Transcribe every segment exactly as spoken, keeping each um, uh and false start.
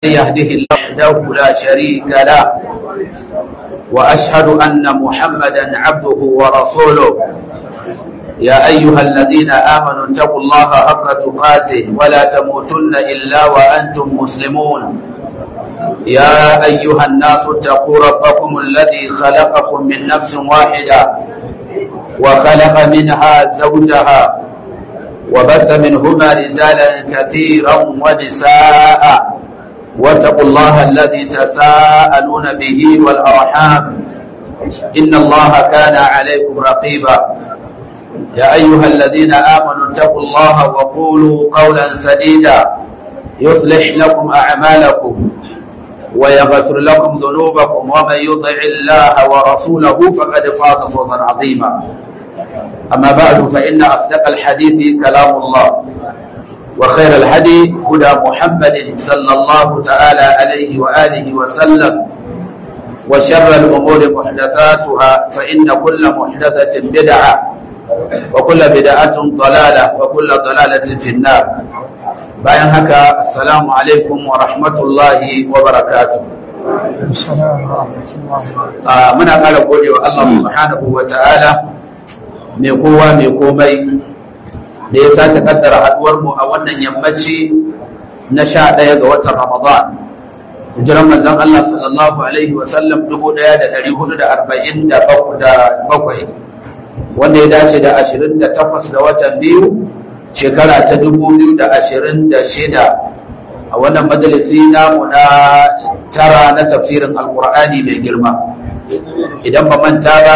يهده الله وحده لا شريك له وأشهد أن محمدا عبده ورسوله يا أيها الذين آمنوا اتقوا الله حق تقاته ولا تموتن إلا وأنتم مسلمون يا أيها الناس اتقوا ربكم الذي خلقكم من نفس واحدة وخلق منها زوجها وبث منهما رجالا كثيرا ونساء واتقوا الله الذي تساءلون به والأرحام إن الله كان عليكم رقيبا يا أيها الذين آمنوا اتقوا الله وقولوا قولا سديدا يصلح لكم أعمالكم ويغفر لكم ذنوبكم ومن يطع الله ورسوله فقد فاز فوزا عظيما أما بعد فإن أصدق الحديث كلام الله وخير الهدي هدى محمد صلى الله تعالى عليه وآله وسلم وشر الأمور محدثاتها فإن كل محدثة بدعة وكل بدعة ضلالة وكل ضلالة في النار bayan haka assalamu alaikum wa rahmatullahi wa barakatuh muna ƙara gode wa Allah subhanahu wa ta'ala mai kowa mai komai da ya sace kaddara haduwar mu a wannan yammaci na sha ɗaya ga watan Ramadan hijiran manzon Allah sallallahu alaihi wa sallam dubu ɗaya da ɗari hudu da arba'in da bakwai wanda ya dace da ashirin da takwas da watan biyu shekara ta dubu biyu da ashirin da shida a wannan majalisi namu na tara na tafsirin alkur'ani mai girma idan ba manta ba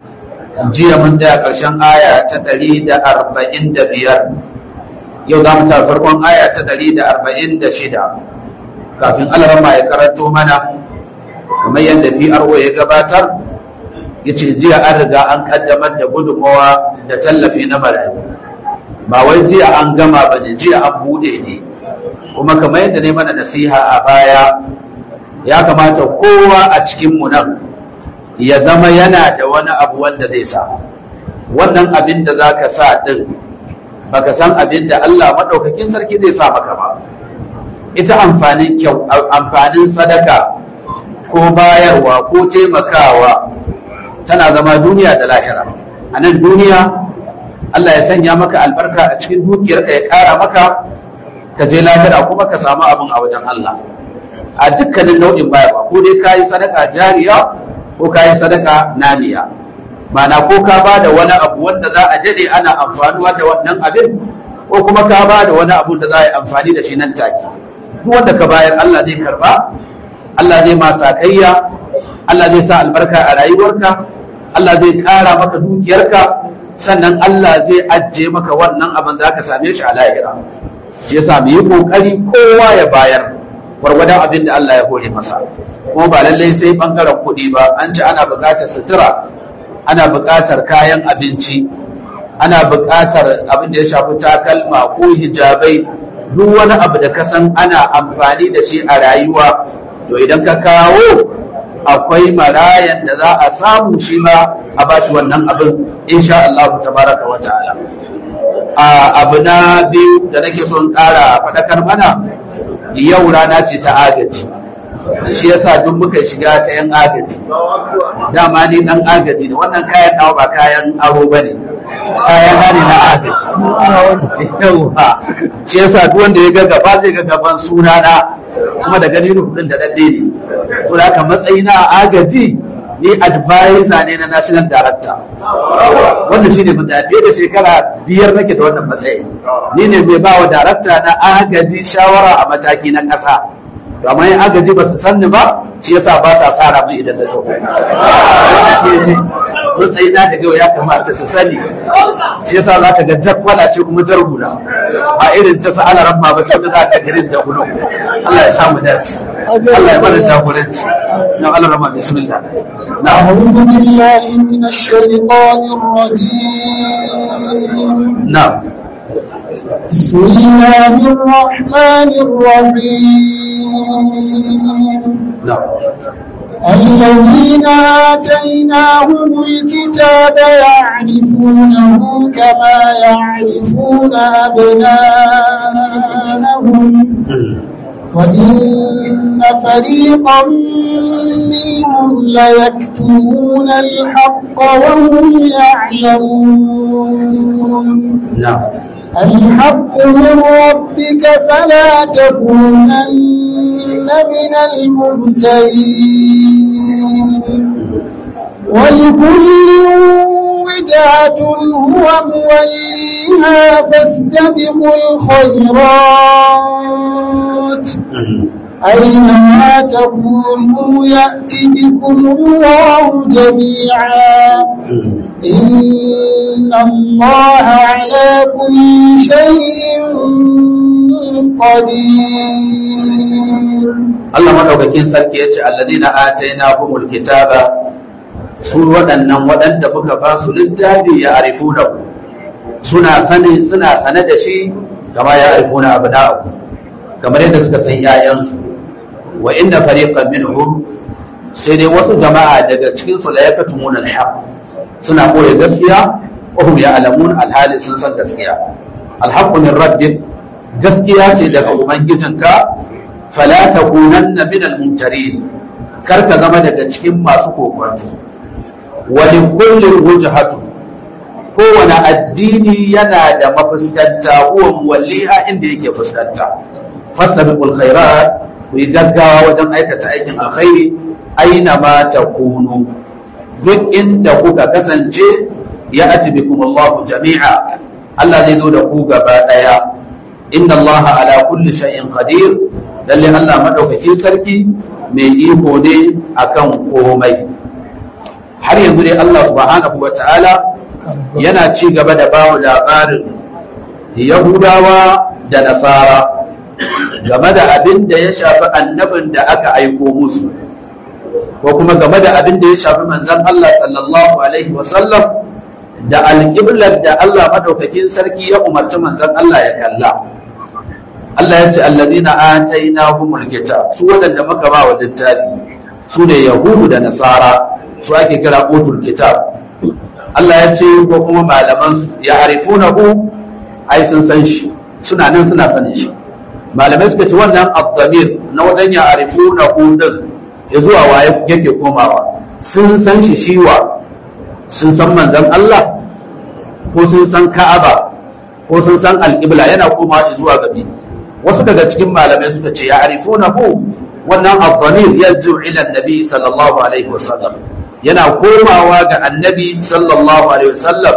jiya mun da ƙarshen aya ta ɗari da arba'in da biyar yau za mu ta farkon aya ta ɗari da arba'in da shida kafin alarama ya karanto mana kamar yadda P R O ya gabatar ya ce jiya an riga an kaddamar da gudunmawa da tallafi na marayu ba wai jiya an gama ba ne jiya an bude ne kuma kamar yadda ne mana nasiha a baya ya kamata kowa a cikinmu nan ya zama yana da wani abu wanda zai sa wannan abin da za ka sa ɗin baka san abin da Allah maɗaukakin sarki zai sa maka ba ita amfanin kyau amfanin sadaka ko bayarwa ko taimakawa tana zama duniya da lahira a nan duniya Allah ya sanya maka albarka a cikin dukiyarka ya ƙara maka ka je lahira kuma ka samu abin a wajen Allah a dukkanin nau'in bayarwa ko dai kayi sadaka jariya ko kayi sadaka naniya ma'ana ko ka ba da wani abu wanda za a jade ana amfanuwa da wannan abin ko kuma ka ba da wani abu da za a yi amfani da shi nan take duk wanda ka bayar Allah zai karba Allah zai ma sakayya Allah zai sa albarka a rayuwarka Allah zai ƙara maka dukiyarka sannan Allah zai ajiye maka wannan abin da aka same shi a lahira shi yasa mu yi kokari kowa ya bayar gwargwadon abin da Allah ya hore masa kuma ba lallai sai bangaren kuɗi ba an ce ana buƙatar sutura ana buƙatar kayan abinci ana buƙatar abin da ya shafi takalma ko hijabai duk wani abu da ka san ana amfani da shi a rayuwa to idan ka kawo akwai marayan da za a samu shi ma a bashi wannan abin insha Allah tabaraka wa ta'ala a abu na biyu da nake son ƙara faɗakar mana yau rana ce ta agaji shi yasa duk muka shiga ta yan agaji dama ni dan agaji ne wannan kayan nawa ba kayan aro bane kayan ne na agaji yawa shi yasa duk wanda ya ga gaba zai ga gaban sunana kuma da gani rufin da daɗe ne to da haka matsayi na agaji ni advisor ne na national director wanda shi ne mutane da shekara biyar nake da wannan matsayi ni ne mai ba wa director na agaji shawara a mataki na ƙasa amma yin agaji ba su sanni ba shi yasa ba ta tsara mu idan da to matsayi na daga ya kamata su sani shi yasa za ka ga jakwala ce kuma jargula ba irin ta sa'ala rabba ba sai za ka girin da gudu Allah ya samu dace Allah ya bada jagoranci na Allah rabba bismillah أعوذ بالله من الشيطان الرجيم نعم بسم الله الرحمن الرحيم نعم الذين آتيناهم الكتاب يعرفونه كما يعرفون أبناءهم وإن فريقا منهم ليكتمون الحق وهم يعلمون. نعم. الحق من ربك فلا تكونن من الممترين. ولكل وجهة هو موليها فاستبقوا الخيرات أينما تكونوا يأتي بكم الله جميعا إن الله على كل شيء قدير. الله مدوكين sarki yace alladina atainahumul kitaba su waɗannan waɗanda muka ba su littafi ya arifuna suna sani suna sane da shi kama ya arifuna abna'u kamar yadda suka san ƴaƴansu wa inna fariqan minhum sai dai wasu jama'a daga cikin su la yaktumuna al-haq suna koyi gaskiya wa hum ya'lamun al-hali sun san gaskiya al-haqq min rabbik gaskiya ce daga ubangijinka fala takunanna min al-mumtarin kar ka zama daga cikin masu kokonto wani kullum wujhatu kowane addini yana da mafuskanta huwa muwalliha inda yake fuskanta fasabiqul khairat ku yi gaggawa wajen aikata aikin alkhairi aina ma takunu duk inda kuka kasance ya ati bikum Allah jami'a Allah zai zo da ku gaba daya inna Allah ala kulli shay'in qadir lalle Allah madaukakin sarki mai iko ne akan komai. Har yanzu dai Allah subhanahu wa ta'ala yana ci gaba da bawa labarin Yahudawa da Nasara game da abin da ya shafi annabin da aka aiko musu, ko kuma game da abin da ya shafi manzon Allah sallallahu Alaihi wasallam da alƙiblar da Allah madaukakin sarki ya umarci manzon Allah ya kalla. Allah ya ce, allazina atainahumul kitab, su waɗanda muka ba wa littafi su ne Yahudu da Nasara. Su ake kira utul kitab. Allah ya ce ko kuma malaman ya arifuna ku ai sun san shi suna nan suna sanin shi. Malamai suka ce wannan abdamir na wajen ya arifuna ku din ya zuwa waye yake komawa. Sun san shi shiwa, sun san manzon Allah ko sun san Ka'aba ko sun san al-Qibla yana komawa zuwa gabi. Wasu daga cikin malamai suka ce ya arifuna ku wannan abdamir yarju ila annabi sallallahu alaihi wasallam yana komawa ga annabi sallallahu alaihi wasallam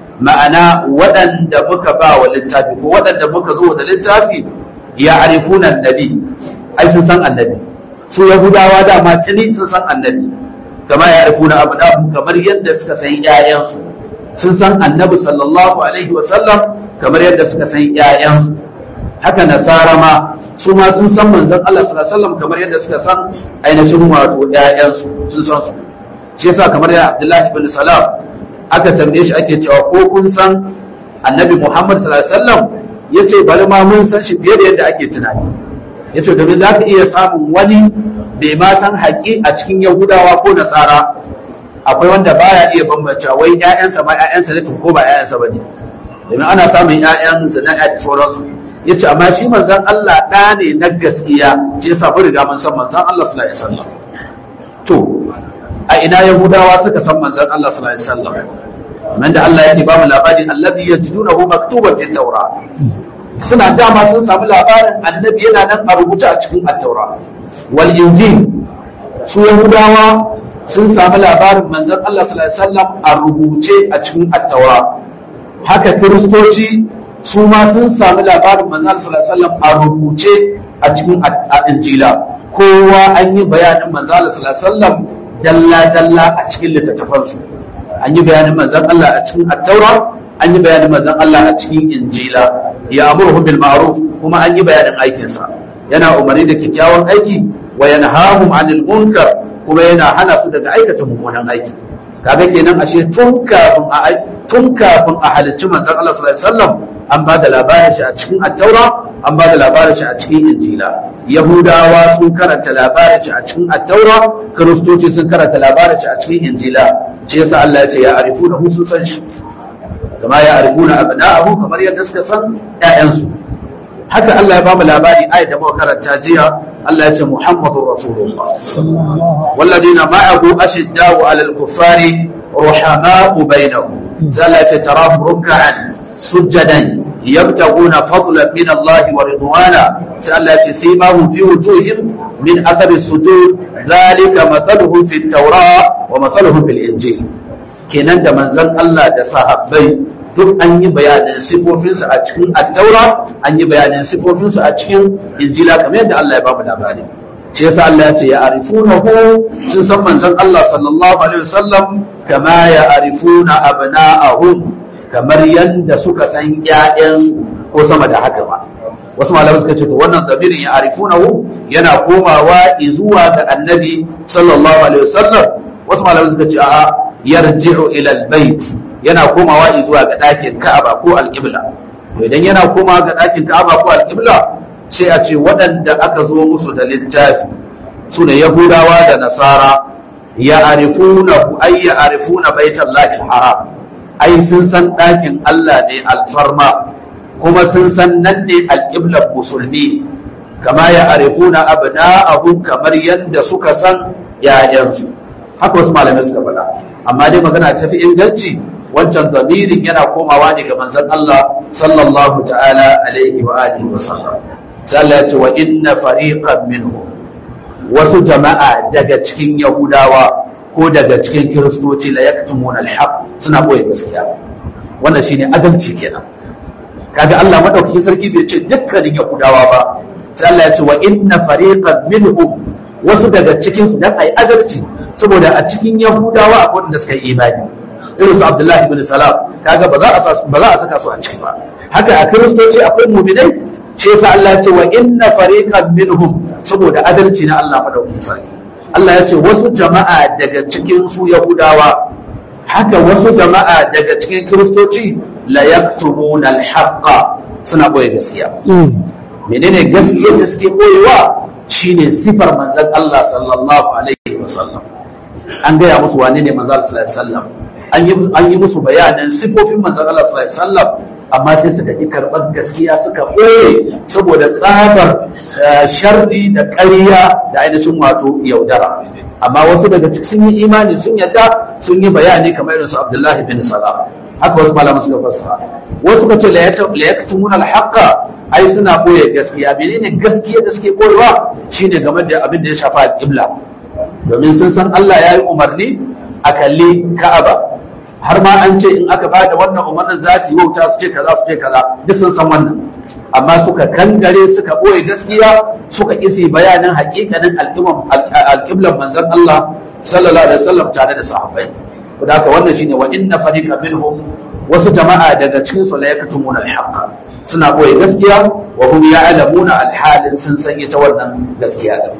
ma'ana waɗanda muka ba wa littafi ko waɗanda muka zo da littafi ya arifuna annabi ai sun san annabi su yahudawa da ma tuni sun san annabi kama ya arifuna abnahum kamar yadda suka san ƴaƴansu sun san annabi sallallahu alaihi wasallam kamar yadda suka san ƴaƴansu haka nasara ma su ma sun san manzon Allah sallallahu alaihi wasallam kamar yadda suka san ainihin wato ƴaƴansu sun san su shi yasa kamar ya Abdullahi ibn Salam aka tambaye shi ake cewa ko kun san Annabi Muhammad sallallahu alaihi wasallam yace bari ma mun san shi fiye da yadda ake tunani yace domin za ka iya samun wani bai ma san haƙi a cikin Yahudawa ko Nasara akwai wanda baya iya bambanta wai ƴaƴansa ma ƴaƴansa ne ko ba ƴaƴansa bane domin ana samun ƴaƴan da na ƴaƴan sauransu yace amma shi manzon Allah ɗa ne na gaskiya shi yasa mun riga mun san manzon Allah sallallahu alaihi wasallam to a ina Yahudawa suka san manzon Allah sallallahu alaihi wasallam man da Allah yake ba mu labarin allazi yajidunahu maktuban fi tawra suna dama sun samu labarin annabi yana nan a rubuta a cikin at-taura wal injil su Yahudawa sun samu labarin manzon Allah sallallahu alaihi wasallam a rubuce a cikin at-taura haka kiristoci su ma sun samu labarin manzon Allah sallallahu alaihi wasallam a rubuce a cikin injila kowa an yi bayanin manzon Allah sallallahu alaihi wasallam dalla-dalla a cikin littattafansu an yi bayanin manzon Allah a cikin at-taura an yi bayanin manzon Allah a cikin injila ya amuru bil ma'ruf kuma an yi bayanin aikinsa yana umarni da kyakkyawan aiki wa yanhahum 'anil munkar kuma yana hana su daga aikata mummunan aiki kaga kenan ashe tun kafin a tun kafin a halicci manzon Allah sallallahu alaihi wasallam an ba da labarin shi a cikin at-taura an ba da labarin shi a cikin injila yahudawa sun karanta labarin shi a cikin at-taura kiristoci sun karanta labarin shi a cikin injila shi yasa Allah ya ce ya arifuna hu sun san shi kama ya arifuna abna'ahu kamar yadda suka san ƴaƴansu haka Allah ya bamu labari ayat da muka karanta jiya Allah ya ce Muhammadur Rasulullah walladina ma'ahu ashiddau 'alal kuffari ruhama'u bainahum zalata tarahum ruk'an sujadan yabtaguna fadlan min Allah wa ridwana allati simahum fi wujuhihim min athari sujud zalika mathaluhum fit tawrah wa mathaluhum fil injil kenan da manzon Allah da sahabbai duk an yi bayanin sifofinsu a cikin at-taura an yi bayanin sifofinsu a cikin injila kamar yadda Allah ya ba mu labari shi yasa Allah ya ce ya arifunahu sun san manzon Allah sallallahu alaihi wasallam kama ya arifuna abna'ahum kamar yanda suka san ƴaƴan ko sama da haka ba wasu malamai suka ce to wannan zamirin ya arifunahu yana komawa zuwa ga annabi sallallahu alaihi wasallam wasu malamai suka ce a'a yarji'u ila al-bait yana komawa zuwa ga ɗakin Ka'aba ko al-Qibla to idan yana komawa ga ɗakin Ka'aba ko al-Qibla sai a ce waɗanda aka zo musu da littafi su ne Yahudawa da Nasara ya arifuna ay ya arifuna baitallahi al-haram ai sun san ɗakin Allah ne alfarma kuma sun san nan ne al-Qibla musulmi kama ya arifuna abna'ahum kamar yadda suka san ƴaƴansu haka wasu malamai suka faɗa amma dai magana ta fi inganci wancan zamirin yana komawa ne ga manzon Allah sallallahu ta'ala alaihi wa alihi wa sallam sai Allah ya ce wa inna fariqan minhum wasu jama'a daga cikin Yahudawa ko daga cikin Kiristoci la yaktumuna al-haq suna boye gaskiya wannan shine adalci kenan kaga Allah madaukakin sarki bai ce dukkanin Yahudawa ba sai Allah ya ce wa inna fariqan minhum wasu daga cikin su dan ai adalci saboda a cikin Yahudawa akwai wanda suka yi imani irin su Abdullahi ibn Salam kaga ba za a ba za a saka su a ciki ba haka a Kiristoci akwai mu'minai sai sa Allah ya ce wa inna fariqan minhum saboda adalci na Allah madaukakin sarki Allah ya ce wasu jama'a daga cikin su Yahudawa haka wasu jama'a daga cikin Kiristoci la yaktumuna al-haqqa suna boye gaskiya menene gaskiya da suke boyewa shine sifar manzon Allah sallallahu alaihi wasallam an gaya musu wane ne manzon Allah sallallahu alaihi wasallam an yi musu bayanin sifofin manzon Allah sallallahu alaihi wasallam amma sai suka ƙi karɓar gaskiya suka ɓoye saboda tsabar sharri da ƙarya da ainihin wato yaudara amma wasu daga cikin yi imani sun yadda sun yi bayani kamar irin su Abdullahi bin Salam haka wasu malaman suka fassara wasu ka ce la yaktumuna al-haqqa ai suna ɓoye gaskiya menene gaskiya da suke ɓoyewa shine game da abin da ya shafa al-qibla domin sun san Allah ya yi umarni a kalli Ka'aba har ma an ce in aka bada wannan umarnin za su yi wauta su ce kaza su ce kaza duk sun san wannan amma suka kangare suka boye gaskiya suka isi bayanin hakikanin alƙiblan manzon Allah sallallahu alaihi wasallam tare da sahabbai to da haka wannan shine wa inna fariqan minhum wasu jama'a daga cikin su la yaktumuna al-haqq suna boye gaskiya wa hum ya'lamuna al-halin sun san ita wannan gaskiya din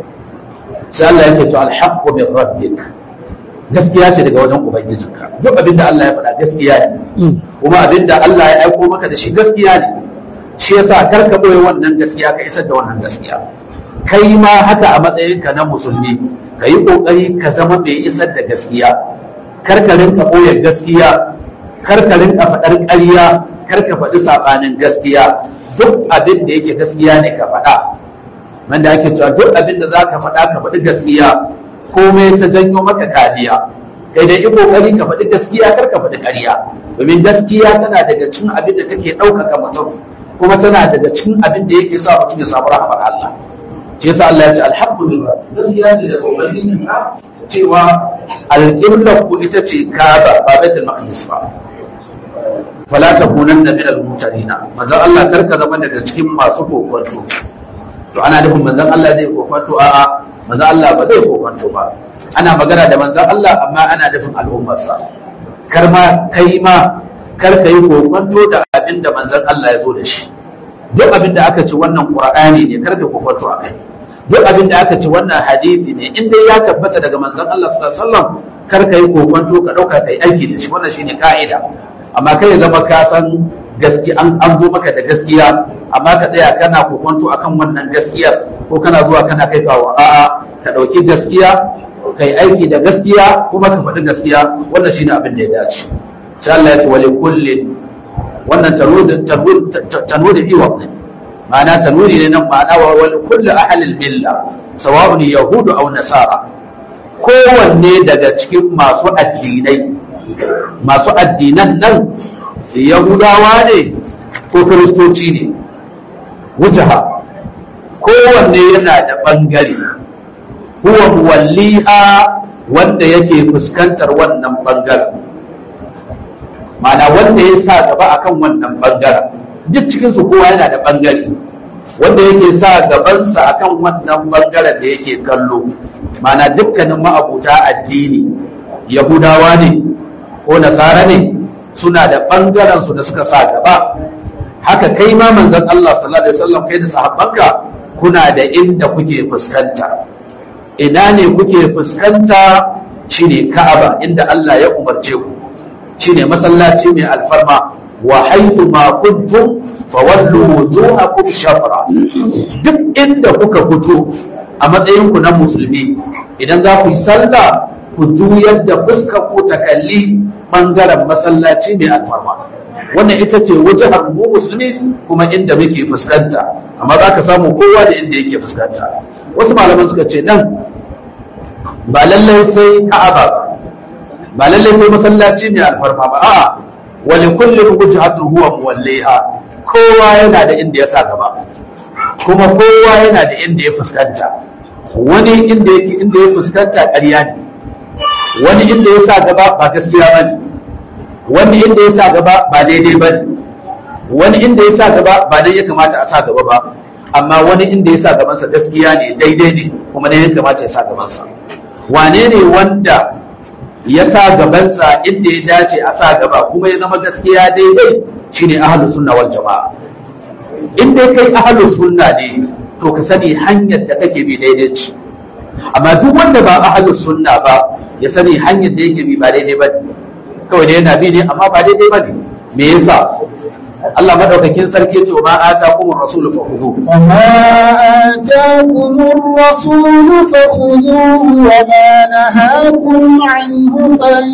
sai Allah yake to al-haqqu min rabbik gaskiya ce daga wajen ubangijinka duk abin da Allah ya faɗa gaskiya ne kuma abin da Allah ya aiko maka da shi gaskiya ne shi yasa kar ka boye wannan gaskiya ka isar da wannan gaskiya kai ma haka a matsayinka na musulmi ka yi kokari ka zama mai isar da gaskiya kar ka rinka boye gaskiya kar ka rinka faɗar ƙarya kar ka faɗi saɓanin gaskiya duk abin da yake gaskiya ne ka faɗa wanda ake cewa duk abin da za ka faɗa ka faɗi gaskiya komai ta janyo maka kariya kai dai kokari ka faɗi gaskiya kar ka faɗi ƙarya domin gaskiya tana daga cikin abin da take ɗaukaka mutum kuma tana daga cikin abin da yake sa mutum ya samu rahmar Allah shi yasa Allah ya ce alhamdulillah gaskiya ce da ubangiji ka cewa al-qibla ku ita ce Kaaba ba Baitul Maqdis ba fala takunanna min al-mutadina manzon Allah kar ka zama daga cikin masu kokonto to ana nufin manzon Allah zai kokonto a'a manzon Allah ba zai kokonto ba ana magana da manzon Allah amma ana nufin al'ummarsa kar ma kai ma kar kai kokonto da abin da manzon Allah ya zo da shi duk abin da aka ci wannan Qur'ani ne kar ka kokonto a kai duk abin da aka ci wannan hadisi ne in dai ya tabbata daga manzon Allah sallallahu alaihi wasallam kar kai kokonto ka dauka kai aiki da shi wannan shine ka'ida amma kai zama ka san gaskiya an an zo maka da gaskiya amma ka tsaya kana kokonto akan wannan gaskiyar ko kana zuwa kana kai kawo a'a ka dauki gaskiya kai aiki da gaskiya kuma ka faɗi gaskiya wannan shine abin da ya dace sai Allah ya ce wali kullin wannan tanwid tanwid tanwid iwa ma'ana tanwini ne nan ma'ana wa wal kullu ahlil milla sawa'un yahudu aw nasara, kowanne daga cikin masu addinai masu addinan nan yahudawa ne ko kiristoci ne, wujaha kowanne yana da bangare, huwa muwalliha wanda yake fuskantar wannan bangaren, ma'ana wanda ya sa gaba akan wannan bangaren. Duk cikinsu kowa yana da bangare wanda yake sa gabansa akan wannan bangaren da yake kallo, ma'ana dukkanin ma'abuta addini yahudawa ne ko nasara ne suna da bangaren su da suka sa gaba. Haka kai ma manzon Allah sallallahu alaihi wasallam kai da sahabbanka kuna da inda kuke fuskanta. Ina ne kuke fuskanta? Shine Ka'aba, inda Allah ya umarce ku, shine masallaci mai alfarma. Wa haythu ma kuntum fawallu wujuhakum shafra, duk inda kuka fito a matsayin ku na musulmi, idan za ku yi sallah ku juyar da fuskar ku ta kalli bangaren masallaci mai alfarma. Wannan ita ce wajhar mu musulmi kuma inda muke fuskanta, amma za ka samu kowa da inda yake fuskanta. Wasu malaman suka ce nan ba lallai sai Ka'aba ba, ba lallai sai masallaci mai alfarma ba, a'a wali kullum wujhatun huwa muwalliha, kowa yana da inda ya sa gaba kuma kowa yana da inda ya fuskanta. Wani inda yake inda ya fuskanta ƙarya ne, wani inda ya sa gaba ba gaskiya bane, wani inda ya sa gaba ba daidai bane, wani inda ya sa gaba ba dai ya kamata a sa gaba ba, amma wani inda ya sa gabansa gaskiya ne, daidai ne, kuma ne ya kamata ya sa gabansa. Wane ne wanda ya sa gabansa inda ya dace a sa gaba kuma ya zama gaskiya daidai? Shine ahlus sunna wal jama'a. In dai kai ahlus sunna ne to ka sani hanyar da kake bi daidai ce, amma duk wanda ba ahlus sunna ba ya sani hanyar da yake bi ba daidai ba, kawai da yana bi ne amma ba daidai ba ne. Me yasa? Allah madaukakin sarki ce ma atakumur rasulu fakhuduhu, wa ma atakumur rasulu fakhuduhu wa ma nahakum anhu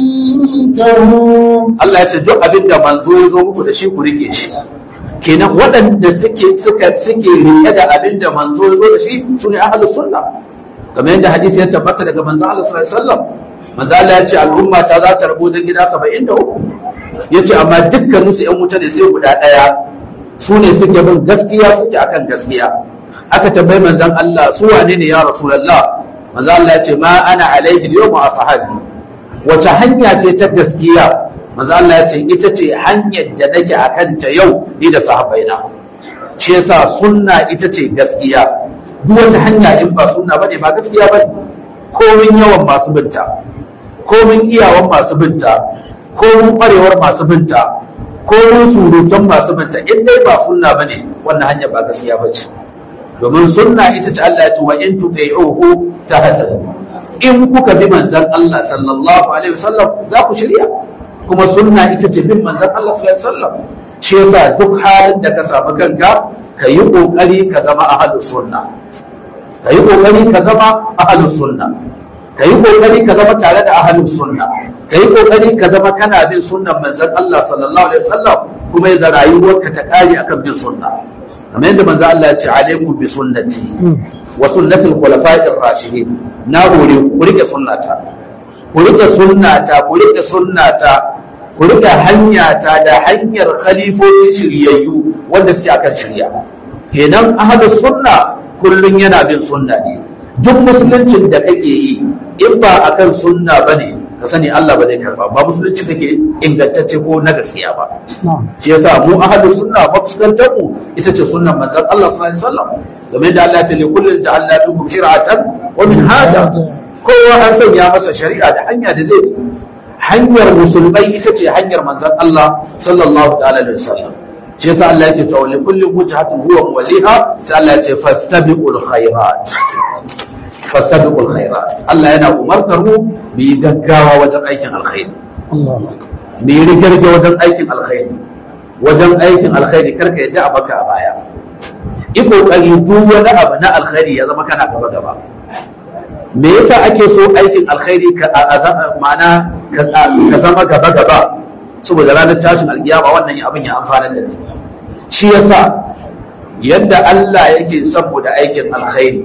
fantahu. Allah ya ce duk abinda manzo ya zo muku da shi ku rike shi. Kenan waɗanda suke suka suke rike da abinda manzo ya zo da shi sune ahlus sunna, kamar yadda hadisi ya tabbata daga manzo Allah sallallahu alaihi wasallam. Manzo Allah ya ce al'umma ta za ta rabu da gida saba'in da uku, yace amma dukkanin su ƴan wuta ne sai guda ɗaya, su ne suke bin gaskiya, suke akan gaskiya. Aka tambayi manzon Allah su wane ne ya Rasulullah? Manzon Allah ya ce ma ana alaihi yawma ashabi. Wata hanya ce ta gaskiya? Manzon Allah ya ce ita ce hanyar da nake akan ta yau ni da sahabbaina. Shi yasa sunna ita ce gaskiya. Duk wata hanya in ba sunna bane ba gaskiya bane. Komin yawan masu binta, komin iyawan masu binta, komin kwarewar masu binta, komin surutan masu binta, in dai ba sunna bane wannan hanya ba gaskiya bace. Domin sunna ita ce Allah ya ce wa in tuti'uhu tahtadu, in kuka bi manzon Allah sallallahu alaihi wasallam za ku shirya, kuma sunna ita ce bin manzon Allah sallallahu alaihi wasallam. Shi yasa duk halin da ka samu kanka ka yi kokari ka zama ahlus sunna, ka yi kokari ka zama ahlus sunna, ka yi kokari ka zama tare da ahlus sunna, ka yi kokari ka zama kana bin sunnan manzon Allah sallallahu alaihi wasallam, kuma ya rayuwarka ta kare akan bin sunna. Kamar yadda manzon Allah ya ce alaikum bi sunnati wa sunnatil khulafa'ir rashidin, na hore ku rike sunnata, ku rike sunnata, ku rike sunnata, ku rike hanyata da hanyar khalifofi shiryayyu wanda suke akan shirya. Kenan ahlus sunna kullum yana bin sunna ne. Duk musuluncin da kake yi in ba akan sunna bane ka sani Allah ba zai karba, ba musulunci kake ingantacce ko na gaskiya ba. Shi yasa mu ahlus sunna ba fuskantar mu ita ce sunnan manzon Allah sallallahu alaihi wasallam. Game da Allah ta li kullu ja'alna minkum shir'atan wa min hada, kowa an sanya masa shari'a da hanya da zai. Hanyar musulmai ita ce hanyar manzon Allah sallallahu alaihi wasallam. Shi yasa Allah yake cewa li kulli wajhatin huwa waliha, sai Allah ya ce fastabiqul khairat, fastabiqul khairat. Allah yana umartar mu mu yi gaggawa wajen aikin alkhairi, mu yi rigarge wajen aikin alkhairi, wajen aikin alkhairi karka yadda a baka a baya. I kokari duk wani abu na alkhairi ya zama kana gaba gaba. Me yasa ake so aikin alkhairi ka ma'ana ka zama gaba gaba? Saboda ranar tashin alkiyama wannan abin ya amfana da ni. Shi yasa yadda Allah yake saboda aikin alkhairi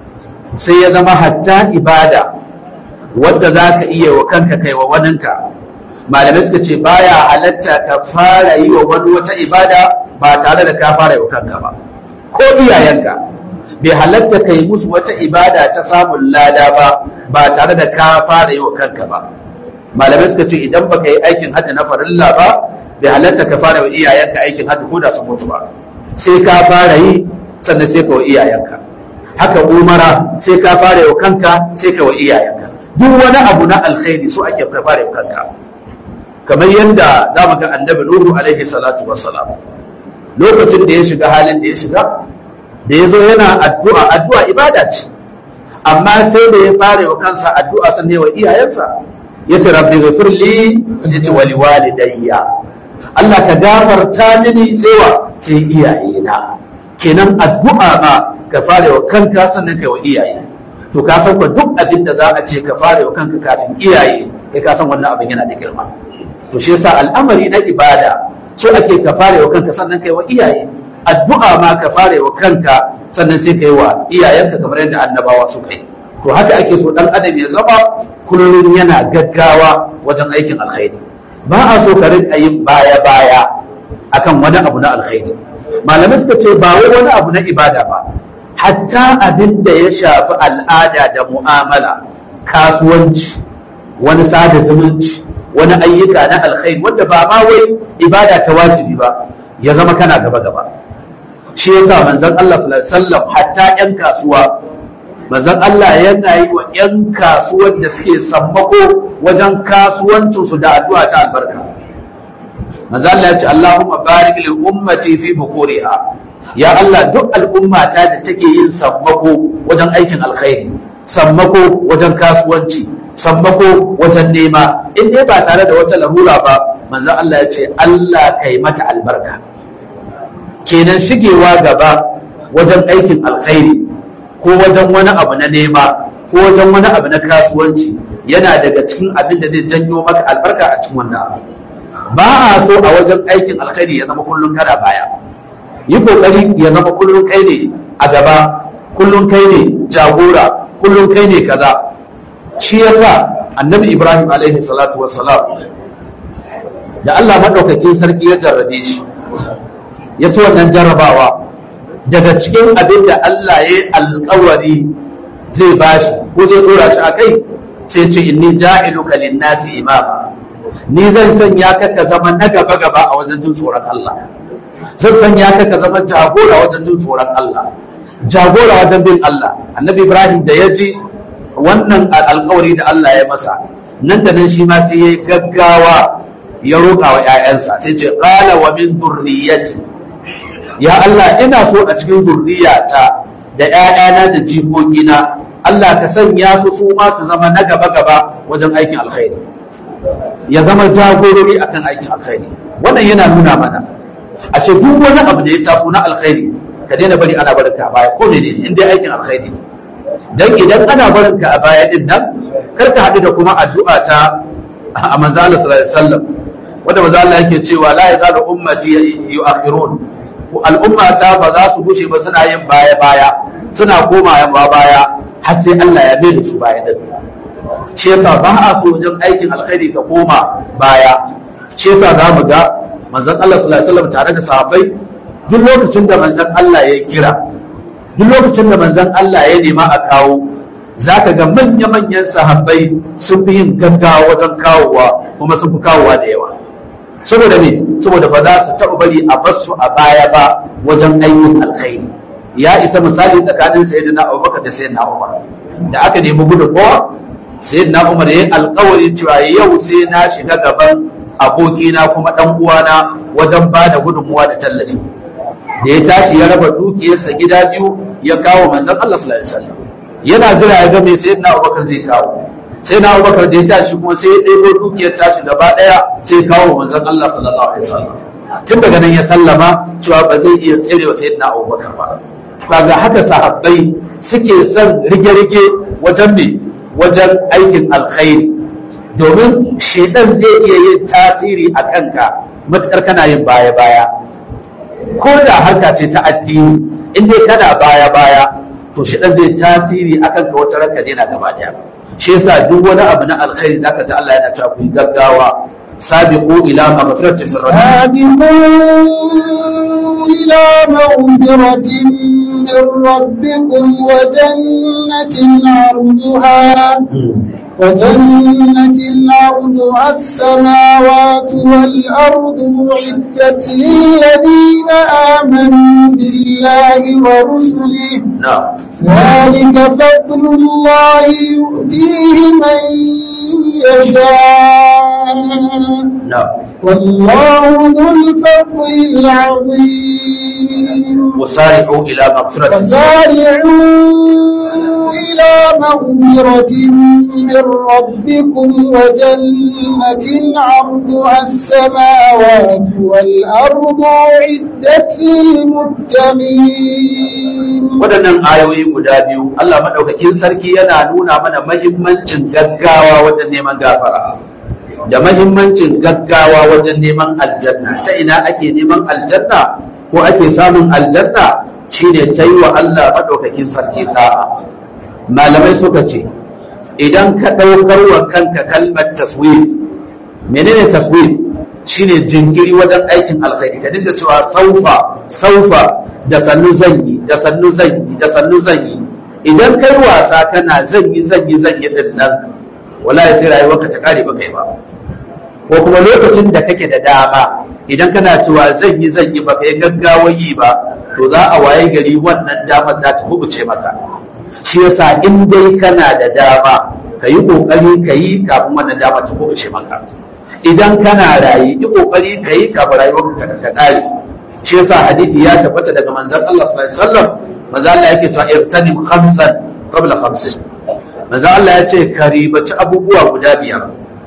sai ya zama hatta ibada wadda za ka iya wa kanka kai wa waninka, malamai suka ce baya halatta ka fara yi wa wani wata ibada ba tare da ka fara yi wa kanka ba. Ko iyayenka bai halatta ka yi musu wata ibada ta samun lada ba ba tare da ka fara yi wa kanka ba. Malamai suka ce idan baka yi aikin hajji na farilla ba bai halatta ka fara wa iyayenka aikin hajji ko da su mutu ba, sai ka fara yi sannan sai ka wa iyayenka. Haka umara sai ka fara yi wa kanka sai ka wa iyayenka. Duk wani abu na alkhairi so ake fara yi wa kanka, kamar yadda za mu ga annabi Nuhu alaihi salatu wassalam lokacin da ya shiga halin da ya shiga da ya zo yana addu'a addu'a ibada ce, amma sai da ya fara wa kansa addu'a sannan wa iyayensa ya ce rabbi ghfirli yace wa liwalidayya, Allah ka gafarta mini sai wa sai iyayena. Kenan addu'a ma ka fara wa kanka sannan kai wa iyaye. To ka san ko duk abin da za a ce ka fara wa kanka kafin iyaye kai ka san wannan abin yana da girma. To shi yasa al'amari na ibada so ake ka fara wa kanka sannan kai wa iyaye. Addu'a ma ka fara wa kanka sannan sai kai wa iyayenka kamar yadda annabawa suka yi. To haka ake so dan adam ya zama kullum yana gaggawa wajen aikin alkhairi. Ba a so ka rinka yin baya baya akan wani abu na alkhairi. Malamai suka ce ba wai wani abu na ibada ba, hatta abin da ya shafi al'ada da mu'amala, kasuwanci, wani sada zumunci, wani ayyuka na alkhairi wanda ba ma wai ibada ta wajibi ba, ya zama kana gaba gaba. Shi yasa manzon Allah sallallahu alaihi wasallam hatta yan kasuwa, manzon Allah yana yi wa yan kasuwar da suke sammako wajen kasuwancin su da addu'a ta albarka. Manzon Allah ya ce Allahumma barik li ummati fi bukuriha, ya Allah duk al'umma ta da take yin sammako wajen aikin alkhairi, sammako wajen kasuwanci, sammako wajen nema, in dai ba tare da wata larura ba, manzon Allah ya ce Allah kai mata albarka. Kenan shigewa gaba wajen aikin alkhairi ko wajen wani abu na nema ko wajen wani abu na kasuwanci yana daga cikin abin da zai janyo maka albarka a cikin wannan abu. Ba a so a wajen aikin alkhairi ya zama kullum kana baya. Yi kokari ya zama kullum kai ne a gaba, kullum kai ne jagora, kullum kai ne kaza. Shi yasa annabi Ibrahim alaihi salatu wassalam da Allah madaukakin sarki ya jarrabe shi, ya ci wannan jarrabawa, daga cikin abin da Allah ya yi alkawari zai bashi ko zai dora shi a kai, sai ce inni ja'iluka lin-nasi imama, ni zan sanya ka ka zama na gaba gaba a wajen jin tsoron Allah, zan sanya ka ka zama jagora wajen jin tsoron Allah, jagora wajen bin Allah. Annabi Ibrahim da ya ji wannan alkawari da Allah ya masa, nan da nan shi ma sai ya yi gaggawa ya roƙa wa ‘ya'yansa, sai ce qala wa min dhurriyyati, ya Allah ina so a cikin zurriyata da ‘ya'yana da jikokina Allah ka sanya su su ma su zama na gaba gaba wajen aikin alkhairi, ya zama jagorori akan aikin alkhairi. Wannan yana nuna mana a ce duk wani abu da ya taso na alkhairi ka daina bari ana barin ka a baya, ko ne in dai aikin alkhairi. Dan idan ana barin ka a baya din nan, kar ka haɗu da kuma addu'a ta a manzo Allah sallallahu alaihi wasallam, wanda manzo Allah yake cewa la yazalu ummati yu'akhirun, al'umma ta ba za su gushe ba suna yin baya baya, suna koma yamma baya har sai Allah ya mai da su baya din. Shi yasa ba a so wajen aikin alkhairi ka koma baya. Shi yasa za mu ga manzon Allah sallallahu alaihi wasallam tare da sahabbai, duk lokacin da manzon Allah ya kira, duk lokacin da manzon Allah ya nema a kawo, za ka ga manya-manyan sahabbai sun fi yin gaggawa wajen kawowa, kuma sun fi kawowa da yawa. Saboda me? Saboda ba za su taɓa bari a basu a baya ba wajen aikin alkhairi. Ya isa misali tsakanin sayyidina Abubakar da sayyidina Umar, da aka nemi gudunmawa, sayyidina Umar ya yi alkawari cewa yau sai na shiga gaban abokina kuma ɗan uwana wajen ba da gudunmawa da tallafi. Da ya tashi ya raba dukiyarsa gida biyu ya kawo manzon Allah sallallahu alaihi wasallam. Yana jira ya ga me sayyidina Abubakar zai kawo. Sai na Abubakar da ya tashi kuma sai ya ɗebo dukiyar tashi gaba ɗaya sai ya kawo manzon Allah sallallahu alaihi wasallam. Tun daga nan ya sallama cewa ba zai iya tsere wa sayyidina Abubakar ba. Kaga haka sahabbai suke son rige-rige wajen me wajen aikin alkhairi, domin shedan zai iya yin tasiri a kanka matukar kana yin baya-baya. ko da harka ce ta addini in dai kana baya baya to shi dan zai tasiri akan ka wata ranka ne na gaba daya shi yasa duk wani abu na alkhairi zaka ga Allah yana cewa ku gaggawa sabiqu ila maghfiratin min rabbikum ila maghfiratin min rabbikum wa jannatin 'arduha وجنة عرضها السماوات والأرض أعدت للذين آمنوا بالله ورسله ذلك فضل الله يؤتيه من يشاء والله ذو الفضل العظيم وسارعوا إلى مغفرة إلى مغفرة من ربكم وجنة عرضها السماوات والأرض أعدت للمتقين. waɗannan ayoyi guda biyu Allah madaukakin sarki yana nuna mana mahimmancin gaggawa wajen neman gafara da mahimmancin gaggawa wajen neman aljanna. Ta ina ake neman aljanna ko ake samun aljanna? Shine ta yi wa Allah madaukakin sarki da'a. Malamai suka ce idan ka ɗaukar wa kanka kalmar taswif, menene taswif? Shine jinkiri wajen aikin alkhairi, ka dinga cewa saufa saufa da sannu zanyi da sannu zanyi da sannu zanyi. Idan kai wasa kana zanyi zanyi zanyi din nan, wallahi sai rayuwarka ta kare ba kai ba. Ko kuma lokacin da kake da dama idan kana cewa zanyi zanyi ba kai gaggawa yi ba, to za a waye gari wannan damar za ta kubuce maka. Shi yasa in dai kana da dama ka yi kokari ka yi kafin wannan dama ta kubuce maka. Idan kana rayi yi kokari ka yi kafin rayuwarka ta kare. Shi yasa hadisi ya tabbata daga manzon Allah sallallahu alaihi wasallam, manzon Allah yake cewa irtanim khamsan qabla khamsin. Manzon Allah ya ce ka ribaci abubuwa guda biyar,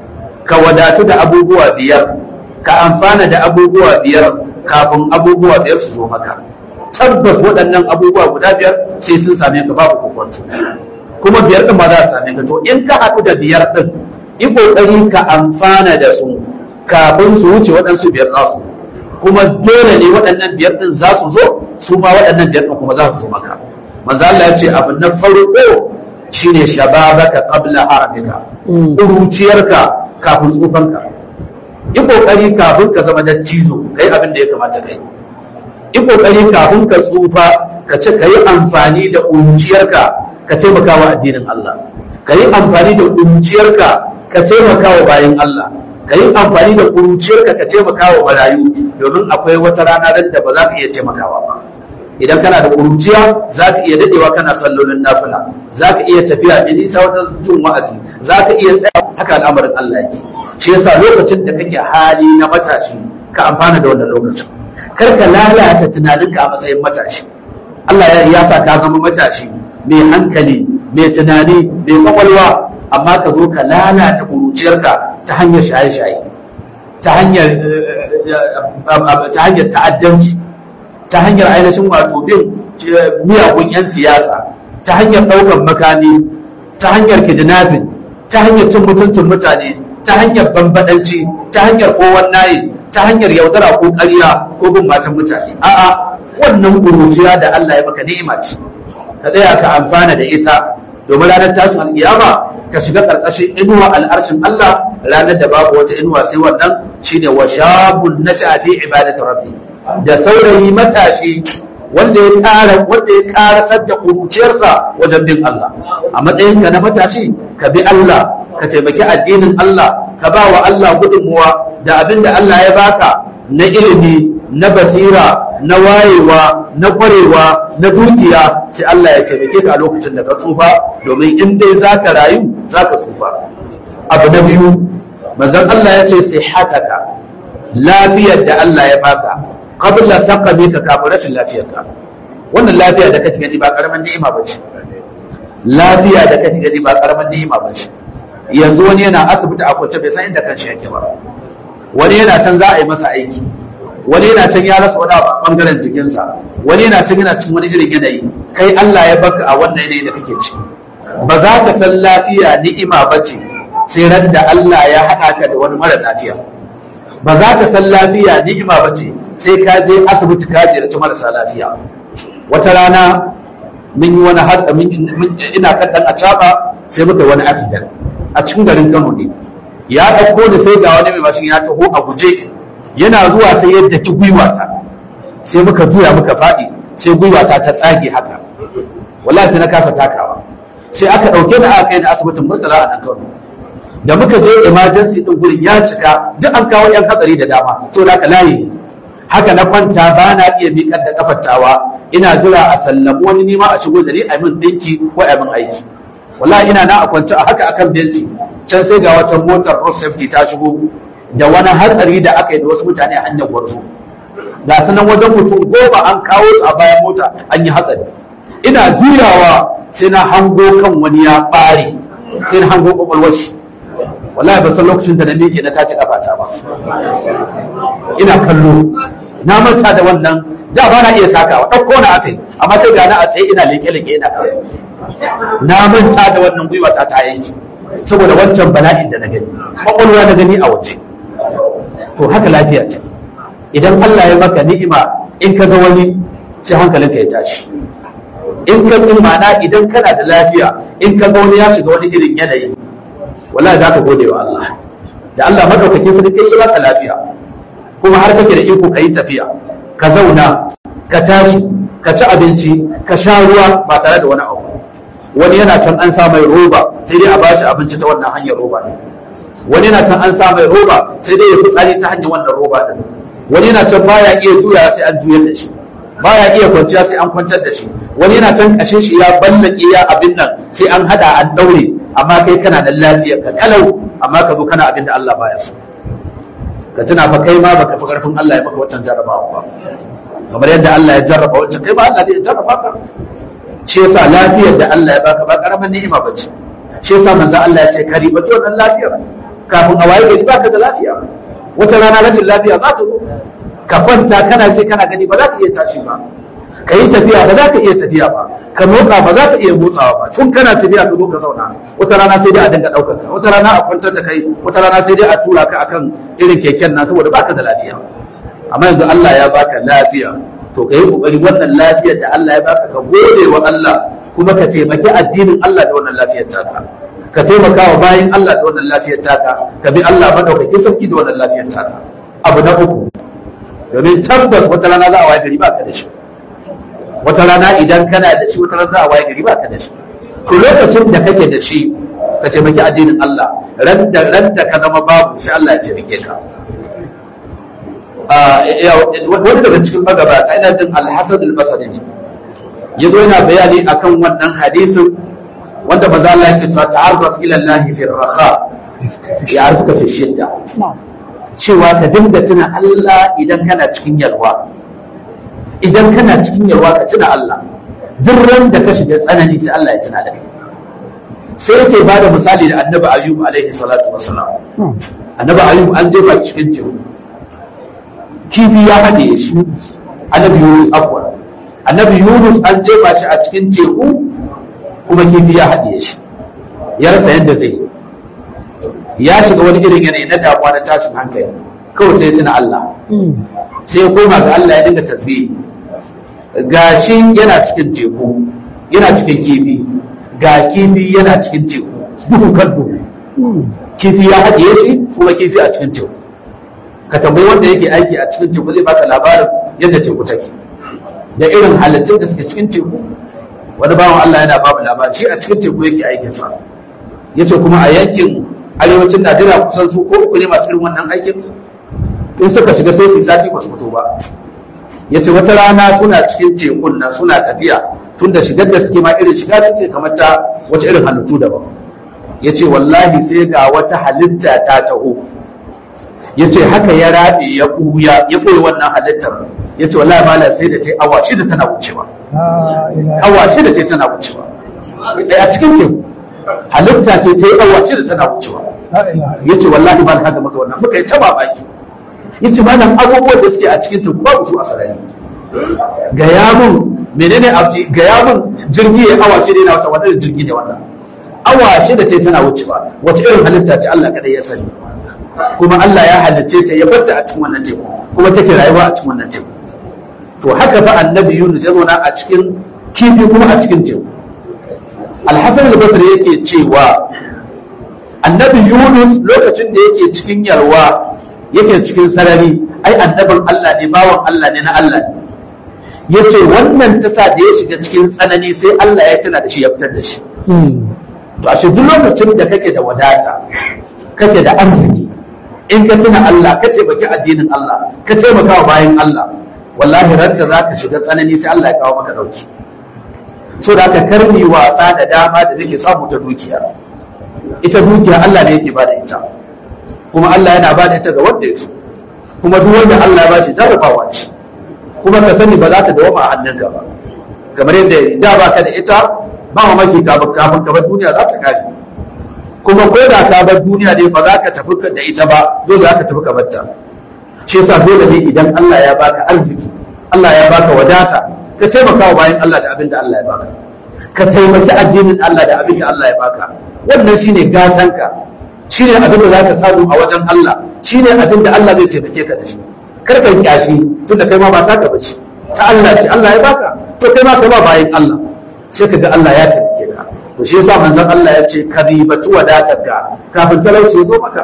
ka wadatu da abubuwa biyar, ka amfana da abubuwa biyar kafin abubuwa biyar su zo maka. Tabbas waɗannan abubuwa guda biyar sai sun same ka babu kokonto, kuma biyar ɗin ma za su same ka. To in ka haɗu da biyar ɗin, yi ƙoƙari ka amfana da su kafin su wuce waɗansu biyar za su, kuma dole ne waɗannan biyar ɗin za su zo, su ma waɗannan biyar ɗin kuma za su zo maka. Manzo Allah ya ce abu na farko shine shababaka qabla haramika, ƙuruciyarka kafin tsufanka. Yi ƙoƙari kafin ka zama dattijo kai abin da ya kamata kai. Yi ƙoƙari kafin ka tsufa ka ce ka yi amfani da ƙuruciyarka ka taimaka wa addinin Allah, ka yi amfani da ƙuruciyarka ka taimaka wa bayan Allah, ka yi amfani da ƙuruciyarka ka taimaka wa marayu, domin akwai wata rana da ba za ka iya taimakawa ba. Idan kana da ƙuruciya za ka iya daɗewa kana sallolin nafila, za ka iya tafiya da nisa wata jin wa'azi, za ka iya tsaya haka al'amarin Allah yake. Shi yasa lokacin da kake hali na matashi ka amfana da wannan lokacin. Kar ka lalata tunaninka a matsayin matashi. Allah ya sa ka zama matashi mai hankali, mai tunani, mai kwakwalwa, amma ka zo ka lalata ƙuruciyarka ta hanyar shaye-shaye, ta hanyar ta hanyar ta'addanci, ta hanyar ainihin wato bin miyagun 'yan siyasa, ta hanyar ɗaukar makami, ta hanyar kidnapping, ta hanyar cin mutuncin mutane, ta hanyar bambadanci, ta hanyar kowan nayi, ta hanyar yaudara ko ƙarya ko bin matan mutane. A'a, wannan ƙuruciya da Allah ya maka ni'ima ce, ka tsaya ka amfana da ita, domin ranar tashin alƙiyama ka shiga ƙarƙashin inuwa al'arshin Allah, ranar da babu wata inuwa sai wannan shine wa shabun nasha fi ibadati rabbi. Da saurayi matashi wanda ya ƙara wanda ya ƙarasar da ƙuruciyarsa wajen bin Allah. A matsayinka na matashi ka bi Allah, ka taimaki addinin Allah, ka ba wa Allah gudunmuwa da abin da Allah ya baka na ilimi, na basira, na wayewa, na kwarewa, na dukiya, sai Allah ya taimake ka a lokacin da ka tsufa, domin in dai za ka rayu za ka tsufa. Abu na biyu, manzon Allah ya ce sai hataka, lafiyar da Allah ya baka qabla taqabika kafin rashin lafiyarka. Wannan lafiya da kake gani ba karaman ni'ima ba ce. Lafiya da kake gani ba karaman ni'ima ba ce. Yanzu wani yana asibiti a kwance bai san inda kanshi yake ba. Wani yana can za a yi masa aiki. Wani yana can ya rasa wani abu a bangaren jikinsa. Wani yana can yana cikin wani irin yanayi. Kai Allah ya baka a wannan yanayi da kake ci. Ba za ka san lafiya ni'ima ba ce sai ran da Allah ya haɗa ka da wani mara lafiya. Ba za ka san lafiya ni'ima ba ce sai ka je asibiti ka je da marasa lafiya. Wata rana mun yi wani har ina kan dan acaba sai muka wani accident a cikin garin Kano ne. Ya ɗauko da sai ga wani mai mashin ya taho a guje yana zuwa sai yadda ki gwiwata sai muka juya muka faɗi sai gwiwata ta tsage haka wallahi sai na kasa takawa sai aka ɗauke da aka kai da asibitin Murtala a nan Kano da muka je emergency din gurin ya cika duk an kawo yan hatsari da dama to da ka layi haka na kwanta ba na iya miƙar da kafartawa ina jira a sallamu wani nima a shigo da ni a min dinki ko a min aiki wallahi ina na a kwance a haka akan benci can sai ga wata motar road safety ta shigo da wani hatsari da aka yi da wasu mutane a hanyar gwarzo ga sanan wajen mutum goma an kawo su a bayan mota an yi hatsari ina juyawa sai na hango kan wani ya bare sai na hango kwakwalwar shi wallahi ba san lokacin da na miƙe na tace kafata ba ina kallo na manta da wannan da ba na iya takawa ɗauko na aka yi amma sai ga na a tsaye ina leke-leke ina kallo na manta da wannan gwiwa ta ta yanki saboda wancan bala'in da na gani kwakwalwa na gani a waje to haka lafiya ce idan Allah ya maka ni'ima in ka ga wani sai hankalinka ya tashi in ka ga ma'ana idan kana da lafiya in ka ga wani ya shiga wani irin yanayi wallahi za ka gode wa Allah da Allah madaukakin sarki ya baka lafiya kuma har kake da iko ka yi tafiya ka zauna ka tashi ka ci abinci ka sha ruwa ba tare da wani abu wani yana can an sa mai roba sai dai a bashi abinci ta wannan hanyar roba ne wani yana can an sa mai roba sai dai ya fitsari ta hanyar wannan roba din wani yana can baya iya juya sai an juyar da shi baya iya kwanciya sai an kwantar da shi wani yana can kashin shi ya ballake ya abin nan sai an hada an daure amma kai kana da lafiya ka kalau amma ka zo kana abin da Allah baya so ka tuna fa kai ma baka fi karfin Allah ya maka wancan jarrabawa ba kamar yadda Allah ya jarraba wancan kai ba Allah zai jarraba ka shi yasa lafiyar da Allah ya baka ba karaman ni'ima bace shi yasa manzo Allah ya ce kari ba to dan lafiyar kafin a waye gari baka da lafiya wata rana rashin lafiya za ta zo ka kwanta kana ce kana gani ba za ka iya tashi ba ka yi tafiya ba za ka iya tafiya ba ka motsa ba za ka iya motsawa ba tun kana tafiya ka zo ka zauna wata rana sai dai a dinga ɗaukar ka wata rana a kwantar da kai wata rana sai dai a tura ka akan irin keken nan saboda baka da lafiya amma yanzu Allah ya baka lafiya to ka yi kokari wannan lafiyar da Allah ya baka ka gode wa Allah kuma ka taimaki addinin Allah da wannan lafiyar taka ka taimaka wa bayin Allah da wannan lafiyar taka ka bi Allah madaukakin sarki da wannan lafiyar taka abu na uku domin tabbas wata rana za a waye gari baka da shi wata rana idan kana da shi wata rana za a waye gari baka da shi to lokacin da kake da shi ka taimaki addinin Allah ran da ran da ka zama babu sai Allah ya taimake ka wani daga cikin magabata ina jin Al-Hasan al-Basri ne yazo yana bayani akan wannan hadisin wanda maza Allah ya ce ta'arraf ila Allah fi ar-raha ya arzuka fi shidda cewa ka dinga tuna Allah idan kana cikin yalwa idan kana cikin yalwa ka tuna Allah duk ran da ka shiga tsanani sai Allah ya tuna da kai sai yake bada misali da Annabi Ayyub alaihi salatu wassalam Annabi Ayyub an jefa cikin teku kifi ya haɗe shi Annabi Yunus afwa Annabi Yunus an jefa shi a cikin teku kuma kifi ya haɗe shi ya rasa yadda zai ya shiga wani irin yanayi na damuwa na tashin hankali kawai sai tuna Allah sai ya koma ga Allah ya dinga tasbihi gashi yana cikin teku yana cikin kifi ga kifi yana cikin teku duhun kalbu kifi ya haɗe shi kuma kifi a cikin teku ka tambayi wanda yake aiki a cikin teku zai baka labarin yadda teku take da irin halittun da suke cikin teku wani bawan Allah yana babu labari shi a cikin teku yake aikin sa yace kuma a yankin arewacin Najeriya kusan su ko uku ne masu irin wannan aikin in suka shiga sai su zafi ba su fito ba yace wata rana suna cikin tekun nan suna tafiya tun da shigar da suke ma irin shiga suke kamar ta wata irin halittu daban yace wallahi sai ga wata halitta ta taho yace haka ya rabe ya kuya ya koyi wannan halittar yace wallahi malam sai da tai awa shida tana wucewa awa shida tai tana wucewa a cikin teku halitta ce ta yi awa shida tana wucewa yace wallahi ba haka maka wannan muka yi ta babaki yace malam abubuwan da suke a cikin teku babu su a sarari ga yamun menene abdi ga yamun jirgi ya awa shida yana wata wata jirgi ne wannan awa shida tai tana wucewa wata irin halitta ce Allah kadai ya sani kuma Allah ya halicce ta ya barta a cikin wannan teku kuma take rayuwa a cikin wannan teku. To haka fa annabi Yunus ya zauna a cikin kifi kuma a cikin teku. Al-Hasan al-Basri yake cewa annabi Yunus lokacin da yake cikin yarwa yake cikin sarari ai annabin Allah ne bawan Allah ne na Allah ne. Yace wannan ta sa da ya shiga cikin tsanani sai Allah ya tuna da shi ya fitar da shi. To ashe duk lokacin da kake da wadata kake da arziki in ka tuna Allah ka taimaki addinin Allah ka taimaka wa bayan Allah wallahi ranka za ka shiga tsanani sai Allah ya kawo maka dauki. So da ka karni wasa da dama da nake samu ta dukiya. Ita dukiya Allah ne yake bada ita kuma Allah yana bada ita ga wanda ya so kuma duk wanda Allah ya bashi jarabawa ce kuma ka sani ba za ta dawo a hannunka ba kamar yadda da ba ka da ita ba mamaki kafin kafin ka bar duniya za ta kare kuma ko da ka bar duniya ne ba za ka tafi da ita ba dole za ka tafi ka bar ta. Shi yasa dole ne idan Allah ya baka arziki Allah ya baka wadata ka taimaka wa bayan Allah da abin da Allah ya baka ka taimaki addinin Allah da abin da Allah ya baka wannan shine gatanka shine abin da zaka samu a wajen Allah shine abin da Allah zai taimake ka da shi kar ka kyashi tunda kai ma ba taka bace ta Allah ce Allah ya baka to kai ma ka ba bayan Allah sai ka ga Allah ya taimake ka. To shi yasa manzon Allah ya ce ka ribatu wadatarka kafin talauci ya zo maka.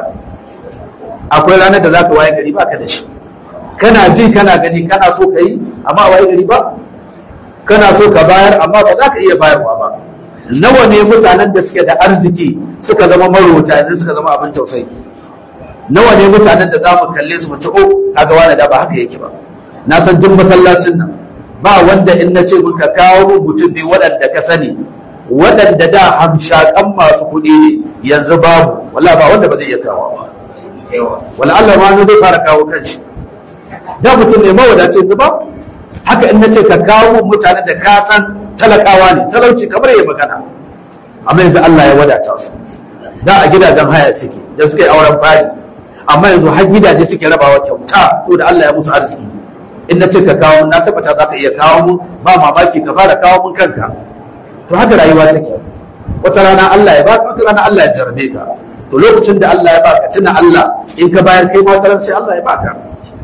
Akwai ranar da zaka waye gari baka da shi kana ji kana gani kana so ka yi amma waye gari ba kana so ka bayar amma ba za ka iya bayarwa ba. Nawa ne mutanen da suke da arziki suka zama marota yanzu suka zama abin tausayi. Nawa ne mutanen da za mu kalle su mu ci o kaga wani da ba haka yake ba. Na san duk masallacin nan ba wanda in na ce muka kawo mun mutum biyu waɗanda ka sani waɗanda da hamshakan masu kuɗi ne yanzu babu wallahi ba wanda ba zai iya kawo ba. Wala Allah ma zai fara kawo kanshi da mutum ne mawadaci yanzu ba haka in na ce ka kawo mun mutane da ka san talakawa ne talauci kamar ya magana amma yanzu Allah ya wadata su da a gidajen haya suke da suka yi auren fari amma yanzu har gidaje suke rabawa kyauta to da Allah ya musu arziki. In na ce ka kawo na tabbata za ka iya kawo mun ba mamaki ka fara kawo mun kanka. To haka rayuwa take wata rana Allah ya baka wata rana Allah ya jarrabe ka. To lokacin da Allah ya baka tuna Allah in ka bayar kai ma sai Allah ya baka.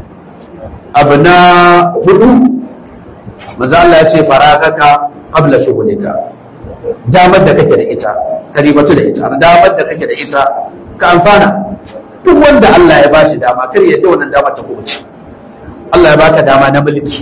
Abu na hudu manzo Allah ya ce farakaka qabla shughulika damar da kake da ita ka ribatu da ita damar da kake da ita ka amfana. Duk wanda Allah ya bashi dama kar ya ji wannan dama ta kuce. Allah ya baka dama na mulki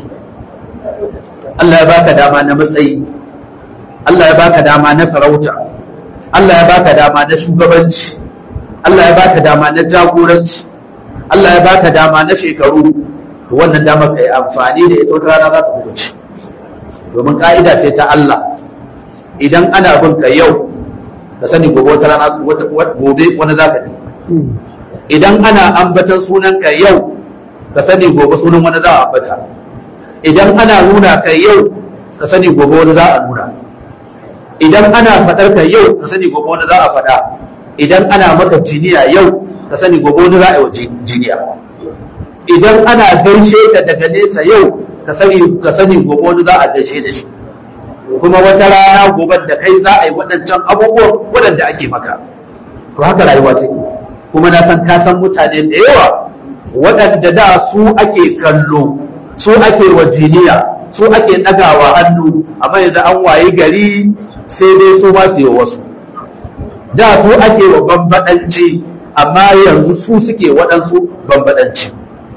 Allah ya baka dama na matsayi Allah ya baka dama na sarauta Allah ya baka dama na shugabanci Allah ya baka dama na jagoranci Allah ya baka dama na shekaru to wannan dama kai amfani da ita wata rana za ta kuce. Domin ka'ida ce ta Allah idan ana bin ka yau ka sani gobe wata rana gobe wani za ka ji. Idan ana ambatan sunanka yau ka sani gobe sunan wani za a ambata. Idan ana nuna ka yau ka sani gobe wani za a nuna. Idan ana faɗar ka yau ka sani gobe wani za a faɗa. Idan ana maka jiniya yau ka sani gobe wani za a yi wa jiniya. Idan ana gaishe ka daga nesa yau ka sani ka sani gobe wani za a gaishe da shi. Kuma wata rana gobe da kai za a yi waɗancan abubuwan waɗanda ake maka. To haka rayuwa take. Kuma na san ka san mutane da yawa waɗanda da su ake kallo su ake wa jiniya su ake ɗagawa hannu amma yanzu an wayi gari sai dai su ma su yi wasu. Da su ake wa bambaɗanci amma yanzu su suke waɗansu bambaɗanci.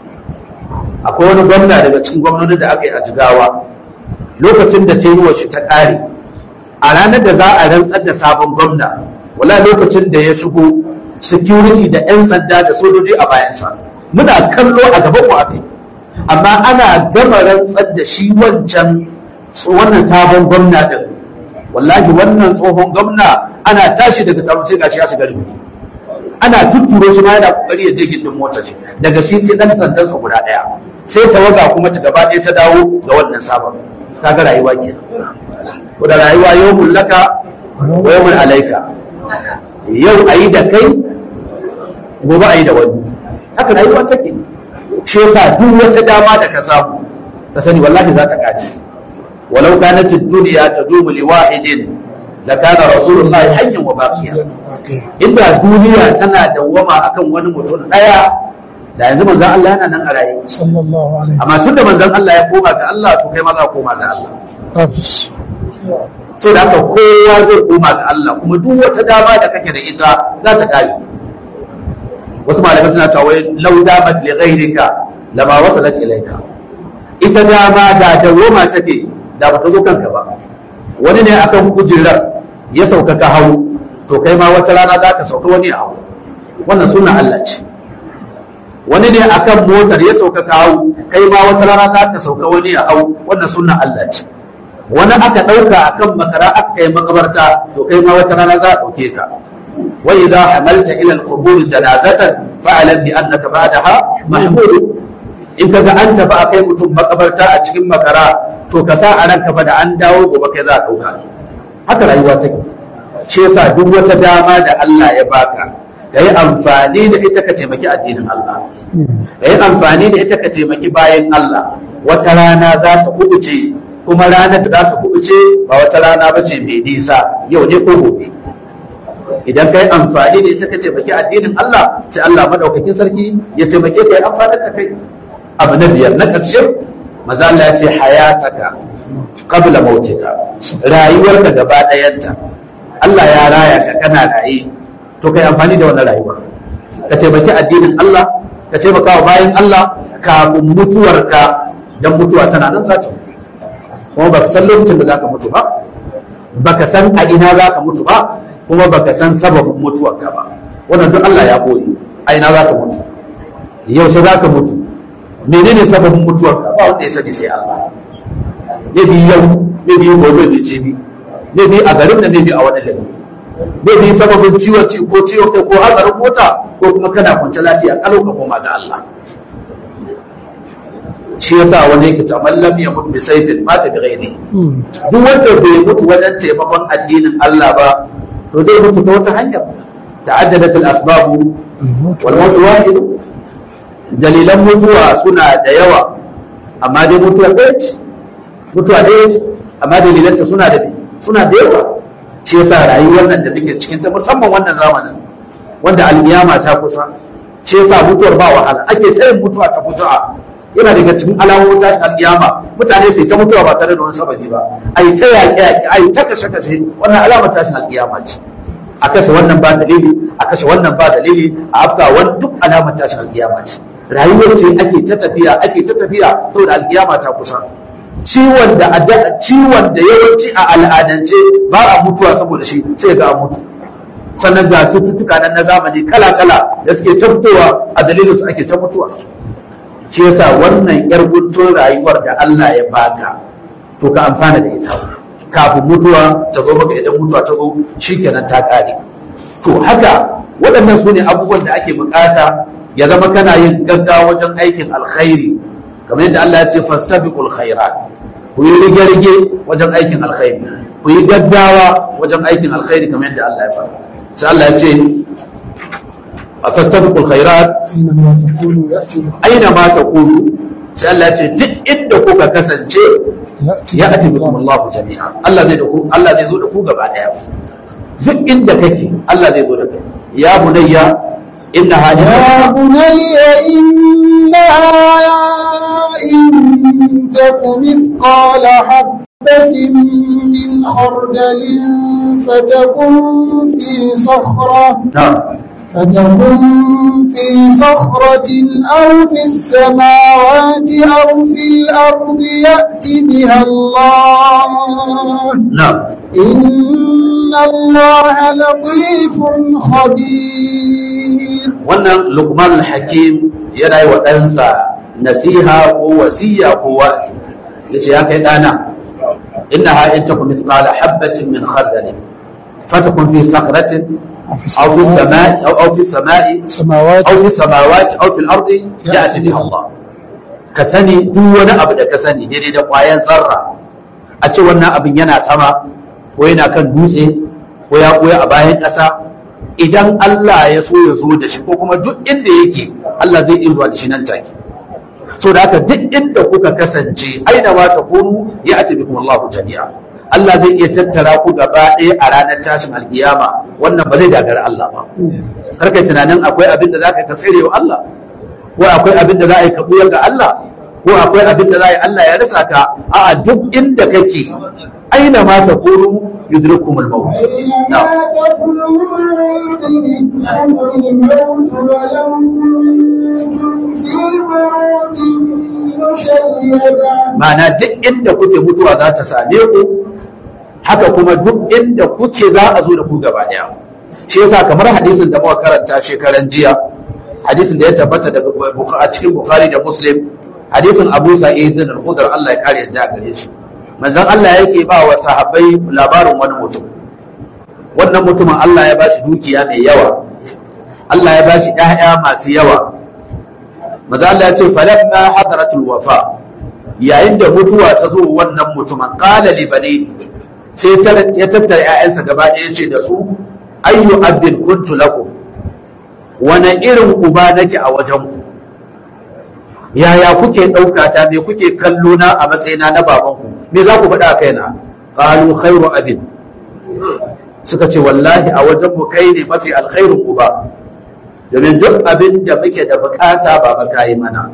Akwai wani gwamna daga cikin gwamnoni da aka yi a Jigawa lokacin da tenuwar shi ta ƙare a ranar da za a rantsar da sabon gwamna wala lokacin da ya shigo security da 'yan sanda da sojoji a bayansa muna kallo a gaban mu akai amma ana gama rantsar da shi wancan wannan sabon gwamna din wallahi wannan tsohon gwamna ana tashi daga taron sai gashi ya shiga rubutu ana tutturo shi ma yana kokari ya je gindin mota ce daga shi sai dan sandan sa guda daya sai tawaga kuma ta gaba ɗaya ta dawo ga wannan sabon kaga rayuwa ke ko da rayuwa yawmul laka wa yawmul alayka yau ayi da kai gobe ayi da wani haka rayuwa take shi yasa duk wata dama da ka samu ka sani wallahi za ta kaci walau kanat ad-dunya tadumu li wahidin la kana rasulullahi hayyan wa baqiya inda duniya tana dawwama akan wani mutum daya da yanzu manzon Allah yana nan a raye sallallahu alaihi amma tunda manzon Allah ya koma ga Allah to kai ma za ka koma ga Allah so da haka kowa zai koma ga Allah kuma duk wata dama da kake da ita za ta kare wasu malamai suna cewa law damat li ghayrika lama wasalat ilayka ita dama da dawoma take da ba ta zo kanka ba wani ne akan kujerar ya sauka ka hau to kai ma wata rana za ka sauka wani a hau wannan sunan Allah ce wani ne akan motar ya sauka ka hau kai ma wata rana za ka sauka wani a hau wannan sunan Allah ce wani aka ɗauka akan makara aka kai makabarta to kai ma wata rana za a ɗauke ka wa idza hamalta ila al-qubur janazatan fa'alam bi annaka ba'daha mahmud in kaga an tafi a kai mutum makabarta a cikin makara to ka sa a ranka fa da an dawo gobe kai za a ɗauka haka rayuwa take shi yasa duk wata dama da Allah ya baka ka yi amfani da ita ka taimaki addinin Allah ka yi amfani da ita ka taimaki bayan Allah wata rana za ta kubuce kuma ranar da za ta kubuce ba wata rana ba ce mai nisa yau ne ko gobe idan ka yi amfani da ita ka taimaki addinin Allah sai Allah madaukakin sarki ya taimake ka yi amfani da kai abu na biyar na ƙarshe maza Allah ya ce hayataka qabla mautika rayuwarka gaba ɗayanta Allah ya raya ka kana raye to kai amfani da wannan rayuwar ka taimaki addinin Allah ka taimaka wa bayan Allah kafin mutuwarka dan mutuwa tana nan za ta kuma baka san lokacin da zaka mutu ba baka san a ina zaka mutu ba kuma baka san sababin mutuwarka ba wannan duk Allah ya koyi a ina zaka mutu yaushe zaka mutu menene sababin mutuwarka ba wanda ya sani sai Allah ne bi yau ne bi gobe ne ce bi ne bi a garin da ne bi a wani gari ne bi sababin ciwon ci ko ciwon kai ko hatsarin mota ko kuma kana kwance lafiya kalau ka koma ga Allah shi yasa wani yake ta mallam ya mutu bi sayfin ma ta gairi duk wanda bai mutu wajen taimakon addinin Allah ba to zai mutu ta wata hanya ta'addadat al-asbab wal mawt wahid dalilan mutuwa suna da yawa amma dai mutuwa ɗaya ce mutuwa ɗaya ce amma dalilanta suna da suna da yawa shi yasa rayuwar nan da muke cikin ta musamman wannan zamanin wanda alƙiyama ta kusa shi yasa mutuwar ba wahala ake tsayin mutuwa ta kusa yana daga cikin alamomin tashin alƙiyama mutane sai ta mutuwa ba tare da wani sababi ba ai ta yaƙe yaƙe ai ta kashe kashe wannan alamar tashin alƙiyama ce a kashe wannan ba dalili a kashe wannan ba dalili a afka wani duk alamar tashin alƙiyama ce rayuwar ce ake ta tafiya ake ta tafiya saboda alƙiyama ta kusa ciwon da ciwon da yawanci a al'adance ba a mutuwa saboda shi sai ga mutu sannan ga cututtuka nan na zamani kala kala da suke ta fitowa a dalilin su ake ta mutuwa shi yasa wannan yar guntun rayuwar da Allah ya baka to ka amfana da ita kafin mutuwa ta zo maka idan mutuwa ta zo shikenan ta kare to haka waɗannan su ne abubuwan da ake bukata ya zama kana yin gaggawa wajen aikin alkhairi kamar yadda Allah ya ce fastabiqul khairat ku yi rige-rige wajen aikin alkhairi ku yi gaggawa wajen aikin alkhairi kamar yadda Allah ya faɗa sai Allah ya ce fastabiqul khairat aina ma taqulu sai Allah ya ce duk inda kuka kasance ya ati bikum Allah jami'a Allah zai da ku Allah zai zo da ku gaba daya duk inda kake Allah zai zo da kai ya bunayya innaha يا بني إنها إن تك مثقال حبة من خردل فتكن في صخرة نعم فتكن في صخرة أو في السماوات أو في الأرض يأت بها الله نعم إن الله لطيف خبير. wannan Luqman al-Hakim yana yi wa ɗansa nasiha ko wasiya ko wa'azi yace ya kai dana innaha in takum mithqala habatin min khardal fatakun fi sakratin aw fi samai aw aw fi samai samawati aw fi samawati aw fi al-ardi ya'ti biha Allah ka sani duk wani abu da ka sani daidai da ƙwayan zarra a ce wannan abin yana sama ko yana kan dutse ko ya koya a bayan ƙasa idan Allah ya so ya zo da shi ko kuma duk inda yake Allah zai iya zuwa da shi nan take so da haka duk inda kuka kasance aina ma ta kunu ya ati bikum Allahu jami'a Allah zai iya tattara ku gaba ɗaya a ranar tashin alkiyama, wannan ba zai gagara Allah ba. Karkai tunanin akwai abin da za ka tsere wa Allah, ko akwai abin da za a yi ka buyar ga Allah, ko akwai abin da za a yi Allah ya rasa ka. A'a, duk inda kake aina ma ta kuru yudrikumul maut. Ma'ana duk inda kuke mutuwa za ta same ku, haka kuma duk inda kuke za a zo da ku gaba daya. Shi yasa kamar hadisin da muka karanta shekaran jiya, hadisin da ya tabbata daga a cikin Bukhari da Muslim, hadisin Abu Sa'id al-Khudri Allah ya kare yadda gare shi. Manzon Allah yake ba wa sahabbai labarin wani mutum. Wannan mutumin Allah ya bashi dukiya mai yawa, Allah ya bashi ƴaƴa masu yawa. Manzon Allah ya ce falamma hadaratul wafa, yayin da mutuwa ta zo wannan mutumin, qala li bani, sai ya tattara ƴaƴansa gaba ɗaya ce da su, ayyu abdin kuntu lakum, wani irin uba nake a wajen ku, yaya kuke ɗauka ta, me kuke kallo na a matsayina na babanku, me za ku faɗa a kaina? Qalu khairu abin, suka ce wallahi a wajen mu kai ne mafi alkhairun uba, domin duk abin da muke da bukata baba kayi mana.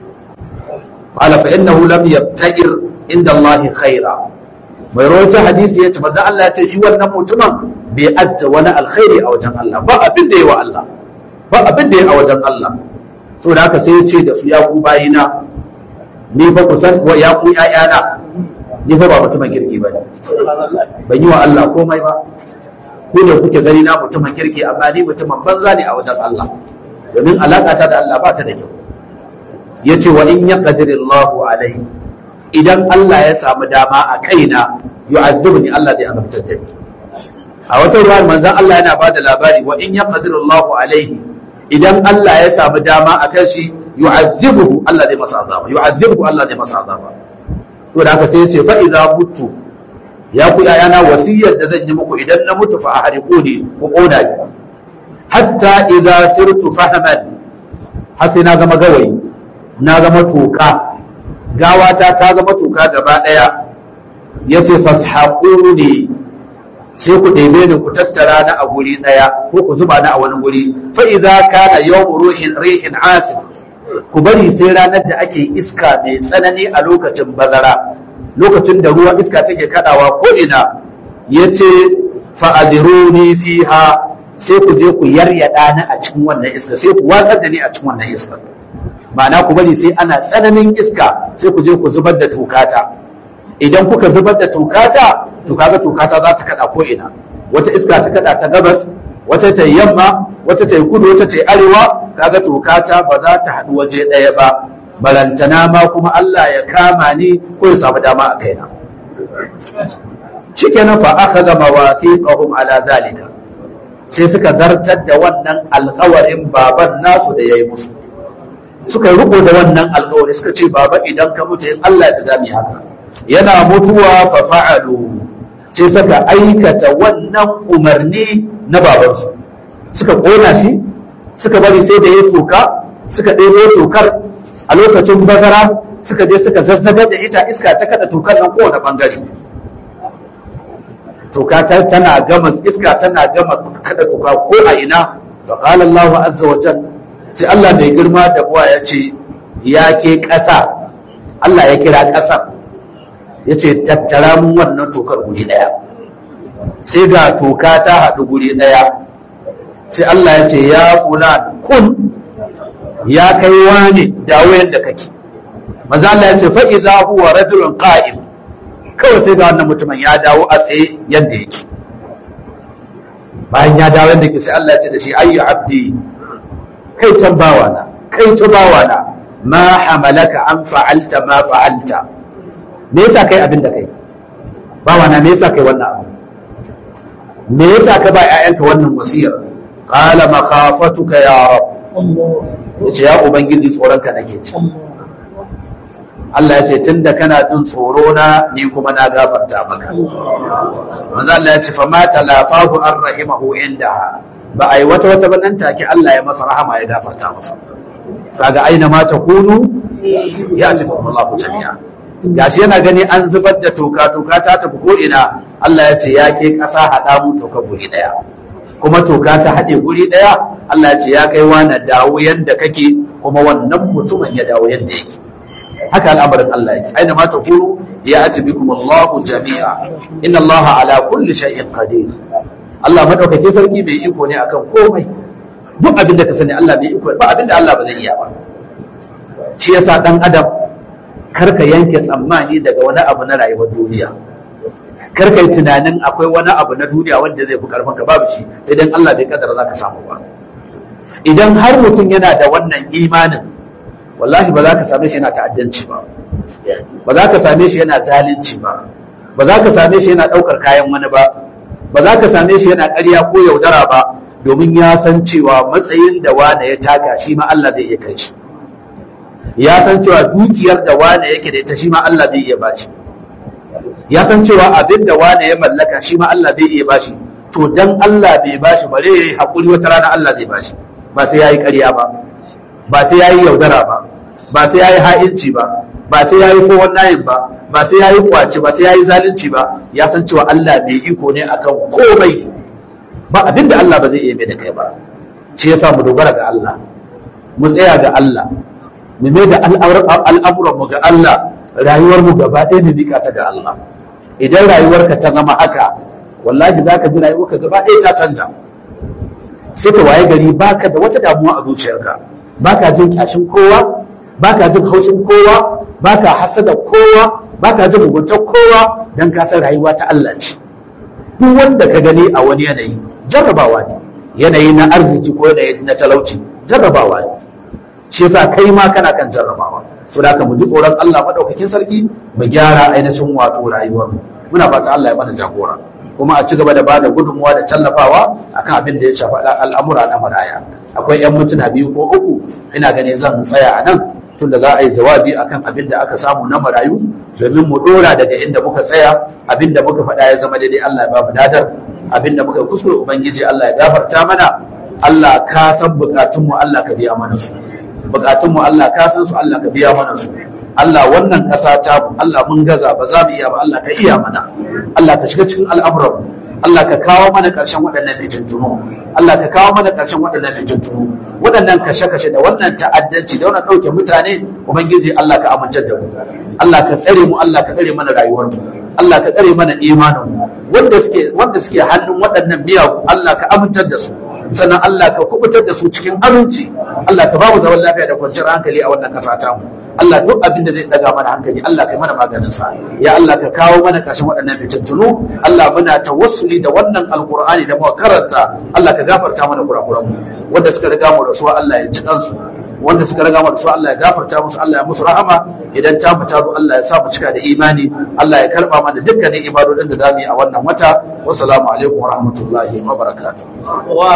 Qala fa innahu lam yabta'ir inda Allah khaira. Mai rawaita hadisi yace manzo Allah ya ce shi wannan mutumin bai adda wani alkhairi a wajen Allah, ba abin da yayi wa Allah, ba abin da yayi a wajen Allah. So da haka sai ya ce da su, ya ku bayina, ni fa ku san wa ya ku ƴaƴana, ni fa ba mutumin kirki ba ne, ban yi wa Allah komai ba. Ku ne kuke gani na mutumin kirki, amma ni mutumin banza ne a wajen Allah, domin alaƙa ta da Allah ba ta da kyau. Ya ce wa in yaqdir Allahu alaihi, idan Allah ya samu dama a kaina, yu'azzibni, Allah zai azabtar da ni. A wata ruwa manzon Allah yana ba da labari, wa in yaqdir Allahu alaihi, idan Allah ya samu dama a kan shi, yu'azzibuhu, Allah zai masa azaba, yu'azzibuhu, Allah zai masa azaba. To da haka sai ya ce fa idza mutu, ya ku yayana, wasiyar da zan yi muku idan na mutu fa ahriquni, ku koda ni, hatta idza sirtu fahman, har sai na zama gawayi, na zama toka, gawata ta zama toka gaba daya. Yace fashaquni, sai ku ɗebe ni ku tattara ni a guri ɗaya, ko ku zuba ni a wani guri. Fa idza kana yawmu ruhin rihin asif, ku bari sai ranar da ake iska mai tsanani a lokacin bazara, lokacin da ruwa iska take kadawa ko ina. Yace fa adiruni fiha, sai ku je ku yaryada ni a cikin wannan iska, sai ku watsar da ni a cikin wannan iska. Ma'ana ku bari sai ana tsananin iska, sai ku je ku zubar da tokata. Idan kuka zubar da tokata, to kaga tokata za ta kada ko ina, wata iska ta kada ta gabas, wata ta yamma, wata ta kudu, wata ta arewa, kaga tokata ba za ta haɗu waje ɗaya ba, balantana ma kuma Allah ya kama ni ko ya samu dama a kaina. Shikenan fa akhadha mawathiqahum ala zalika, sai suka zartar da wannan alƙawarin baban nasu da yayi musu, suka riko da wannan alƙawari, suka ce baba idan ka mutu in Allah ya zami haka. Yana mutuwa fa fa'alu, sai suka aikata wannan umarni na babansu, suka kona shi, suka bari sai da ya toka, suka ɗebo tokar a lokacin bazara, suka je suka zazzagar da ita, iska ta kada tokar nan kowane bangare. Toka tana gama, iska tana gama kada toka ko a ina. Fa qala Allahu azza wa jalla, sai Allah mai girma da buwa ya ce, ya ke ƙasa, Allah ya kira ƙasar, ya ce tattara mun wannan tokar guri ɗaya. Sai ga toka ta haɗu guri ɗaya, sai Allah ya ce ya kula kun, ya kai wani dawo yadda kake. Maza Allah ya ce fa idza huwa rajulun qa'im, kawai sai ga wannan mutumin ya dawo a tsaye yadda yake. Bayan ya dawo yadda yake, sai Allah ya ce da shi ayyu abdi, kai can bawana, kai ta bawana, ma hamalaka an fa'alta ma fa'alta, me yasa kai abin da kai bawana, me yasa kai wannan abu, me yasa ka ba ƴaƴanka wannan wasiyar? Qala makhafatuka ya rab, yace ya ubangiji tsoronka nake ci. Allah ya ce tunda kana jin tsoro na, ni kuma na gafarta maka. Manzo Allah ya ce fa ma talafahu an rahimahu indaha, ba ai wata wata ba nan take Allah ya masa rahama ya gafarta masa. Kaga aina ma takunu ya ji Allahu jami'a. gashi yana gani an zubar da toka toka ta tafi ko ina Allah ya ce ya ke ƙasa haɗa mu toka guri ɗaya kuma toka ta haɗe guri ɗaya Allah ya ce ya kai wani dawo yanda kake kuma wannan mutumin ya dawo yanda yake haka al'amarin Allah yake aina ma taqulu ya ati bikum Allahu jami'a inna Allah ala kulli shay'in qadir Allah madaukake sarki mai iko ne akan komai duk abin da ka sani Allah mai iko ba abin da Allah ba zai iya ba shi yasa dan adam karka yanke tsammani daga wani abu na rayuwar duniya karka yi tunanin akwai wani abu na duniya wanda zai fi karfin ka babu shi idan Allah bai kadara zaka samu ba idan har mutum yana da wannan imanin wallahi ba za ka same shi yana ta'addanci ba ba za ka same shi yana zalunci ba ba za ka same shi yana ɗaukar kayan wani ba ba za ka same shi yana ƙarya ko yaudara ba domin ya san cewa matsayin da wane ya taka shi ma Allah zai iya kai shi ya san cewa dukiyar da wane yake da ita shi ma Allah zai iya bashi ya san cewa abin da wane ya mallaka shi ma Allah zai iya bashi to dan Allah bai bashi bare yayi hakuri wata rana Allah zai bashi ba sai yayi ƙarya ba ba sai yayi yaudara ba ba sai yayi ha'inci ba ba sai yayi ko wannan ba ba sai yayi kwaci ba sai yayi zalunci ba ya san cewa Allah bai iko ne akan komai ba abin da Allah ba zai iya mai da kai ba shi yasa mu dogara ga Allah mu tsaya ga Allah mu mai da al'amuran mu ga Allah rayuwar mu gaba ɗaya mu bika ta ga Allah idan rayuwarka ta zama haka wallahi zaka ji rayuwarka gaba ɗaya ta canza sai ka waye gari baka da wata damuwa a zuciyarka baka jin kyashin kowa baka jin haushin kowa baka hasada kowa baka jin muguntar kowa dan ka san rayuwa ta Allah ce duk wanda ka gani a wani yanayi jarrabawa ne yanayi na arziki ko yanayi na talauci jarrabawa ne shi yasa kai ma kana kan jarrabawa to da ka mu ji tsoron Allah madaukakin sarki mu gyara ainihin wato rayuwar mu muna fata Allah ya mana jagora kuma a ci gaba da bada gudunmuwa da tallafawa akan abin da ya shafi al'amura na maraya akwai yan mutuna biyu ko uku ina gani zan tsaya a nan tunda za a yi jawabi akan abin da aka samu na marayu domin mu dora daga inda muka tsaya abin da muka faɗa ya zama daidai Allah ya ba mu dadar abin da muka kuskure ubangiji Allah ya gafarta mana Allah ka san bukatunmu Allah ka biya mana su bukatunmu Allah ka san su Allah ka biya mana su Allah wannan ƙasa ta Allah mun gaza ba za mu iya ba Allah ka iya mana Allah ka shiga cikin al'amuran Allah ka kawo mana ƙarshen waɗannan fitintunu Allah ka kawo mana ƙarshen waɗannan fitintunu waɗannan kashe-kashe da wannan ta'addanci da wannan ɗauke mutane ubangiji Allah ka amince da mu Allah ka tsare mu Allah ka tsare mana rayuwar mu Allah ka tsare mana imanin mu wanda suke wanda suke hannun waɗannan miyagu Allah ka amintar da su sannan Allah ka kubutar da su cikin aminci Allah ka ba mu zaman lafiya da kwanciyar hankali a wannan ƙasa ta mu Allah duk abin da zai daga mana hankali Allah kai mana maganin sa ya Allah ka kawo mana kashin waɗannan fitintunu Allah muna tawassuli da wannan alqur'ani da muka karanta Allah ka gafarta mana kurakuran mu wanda suka riga mu rasuwa Allah ya ji kansu wanda suka riga mu rasuwa Allah ya gafarta musu Allah ya musu rahama idan ta mu ta zo Allah ya sa mu cika da imani Allah ya karba mana dukkanin ibadodin da zamu yi a wannan wata wassalamu alaikum wa rahmatullahi wa barakatuh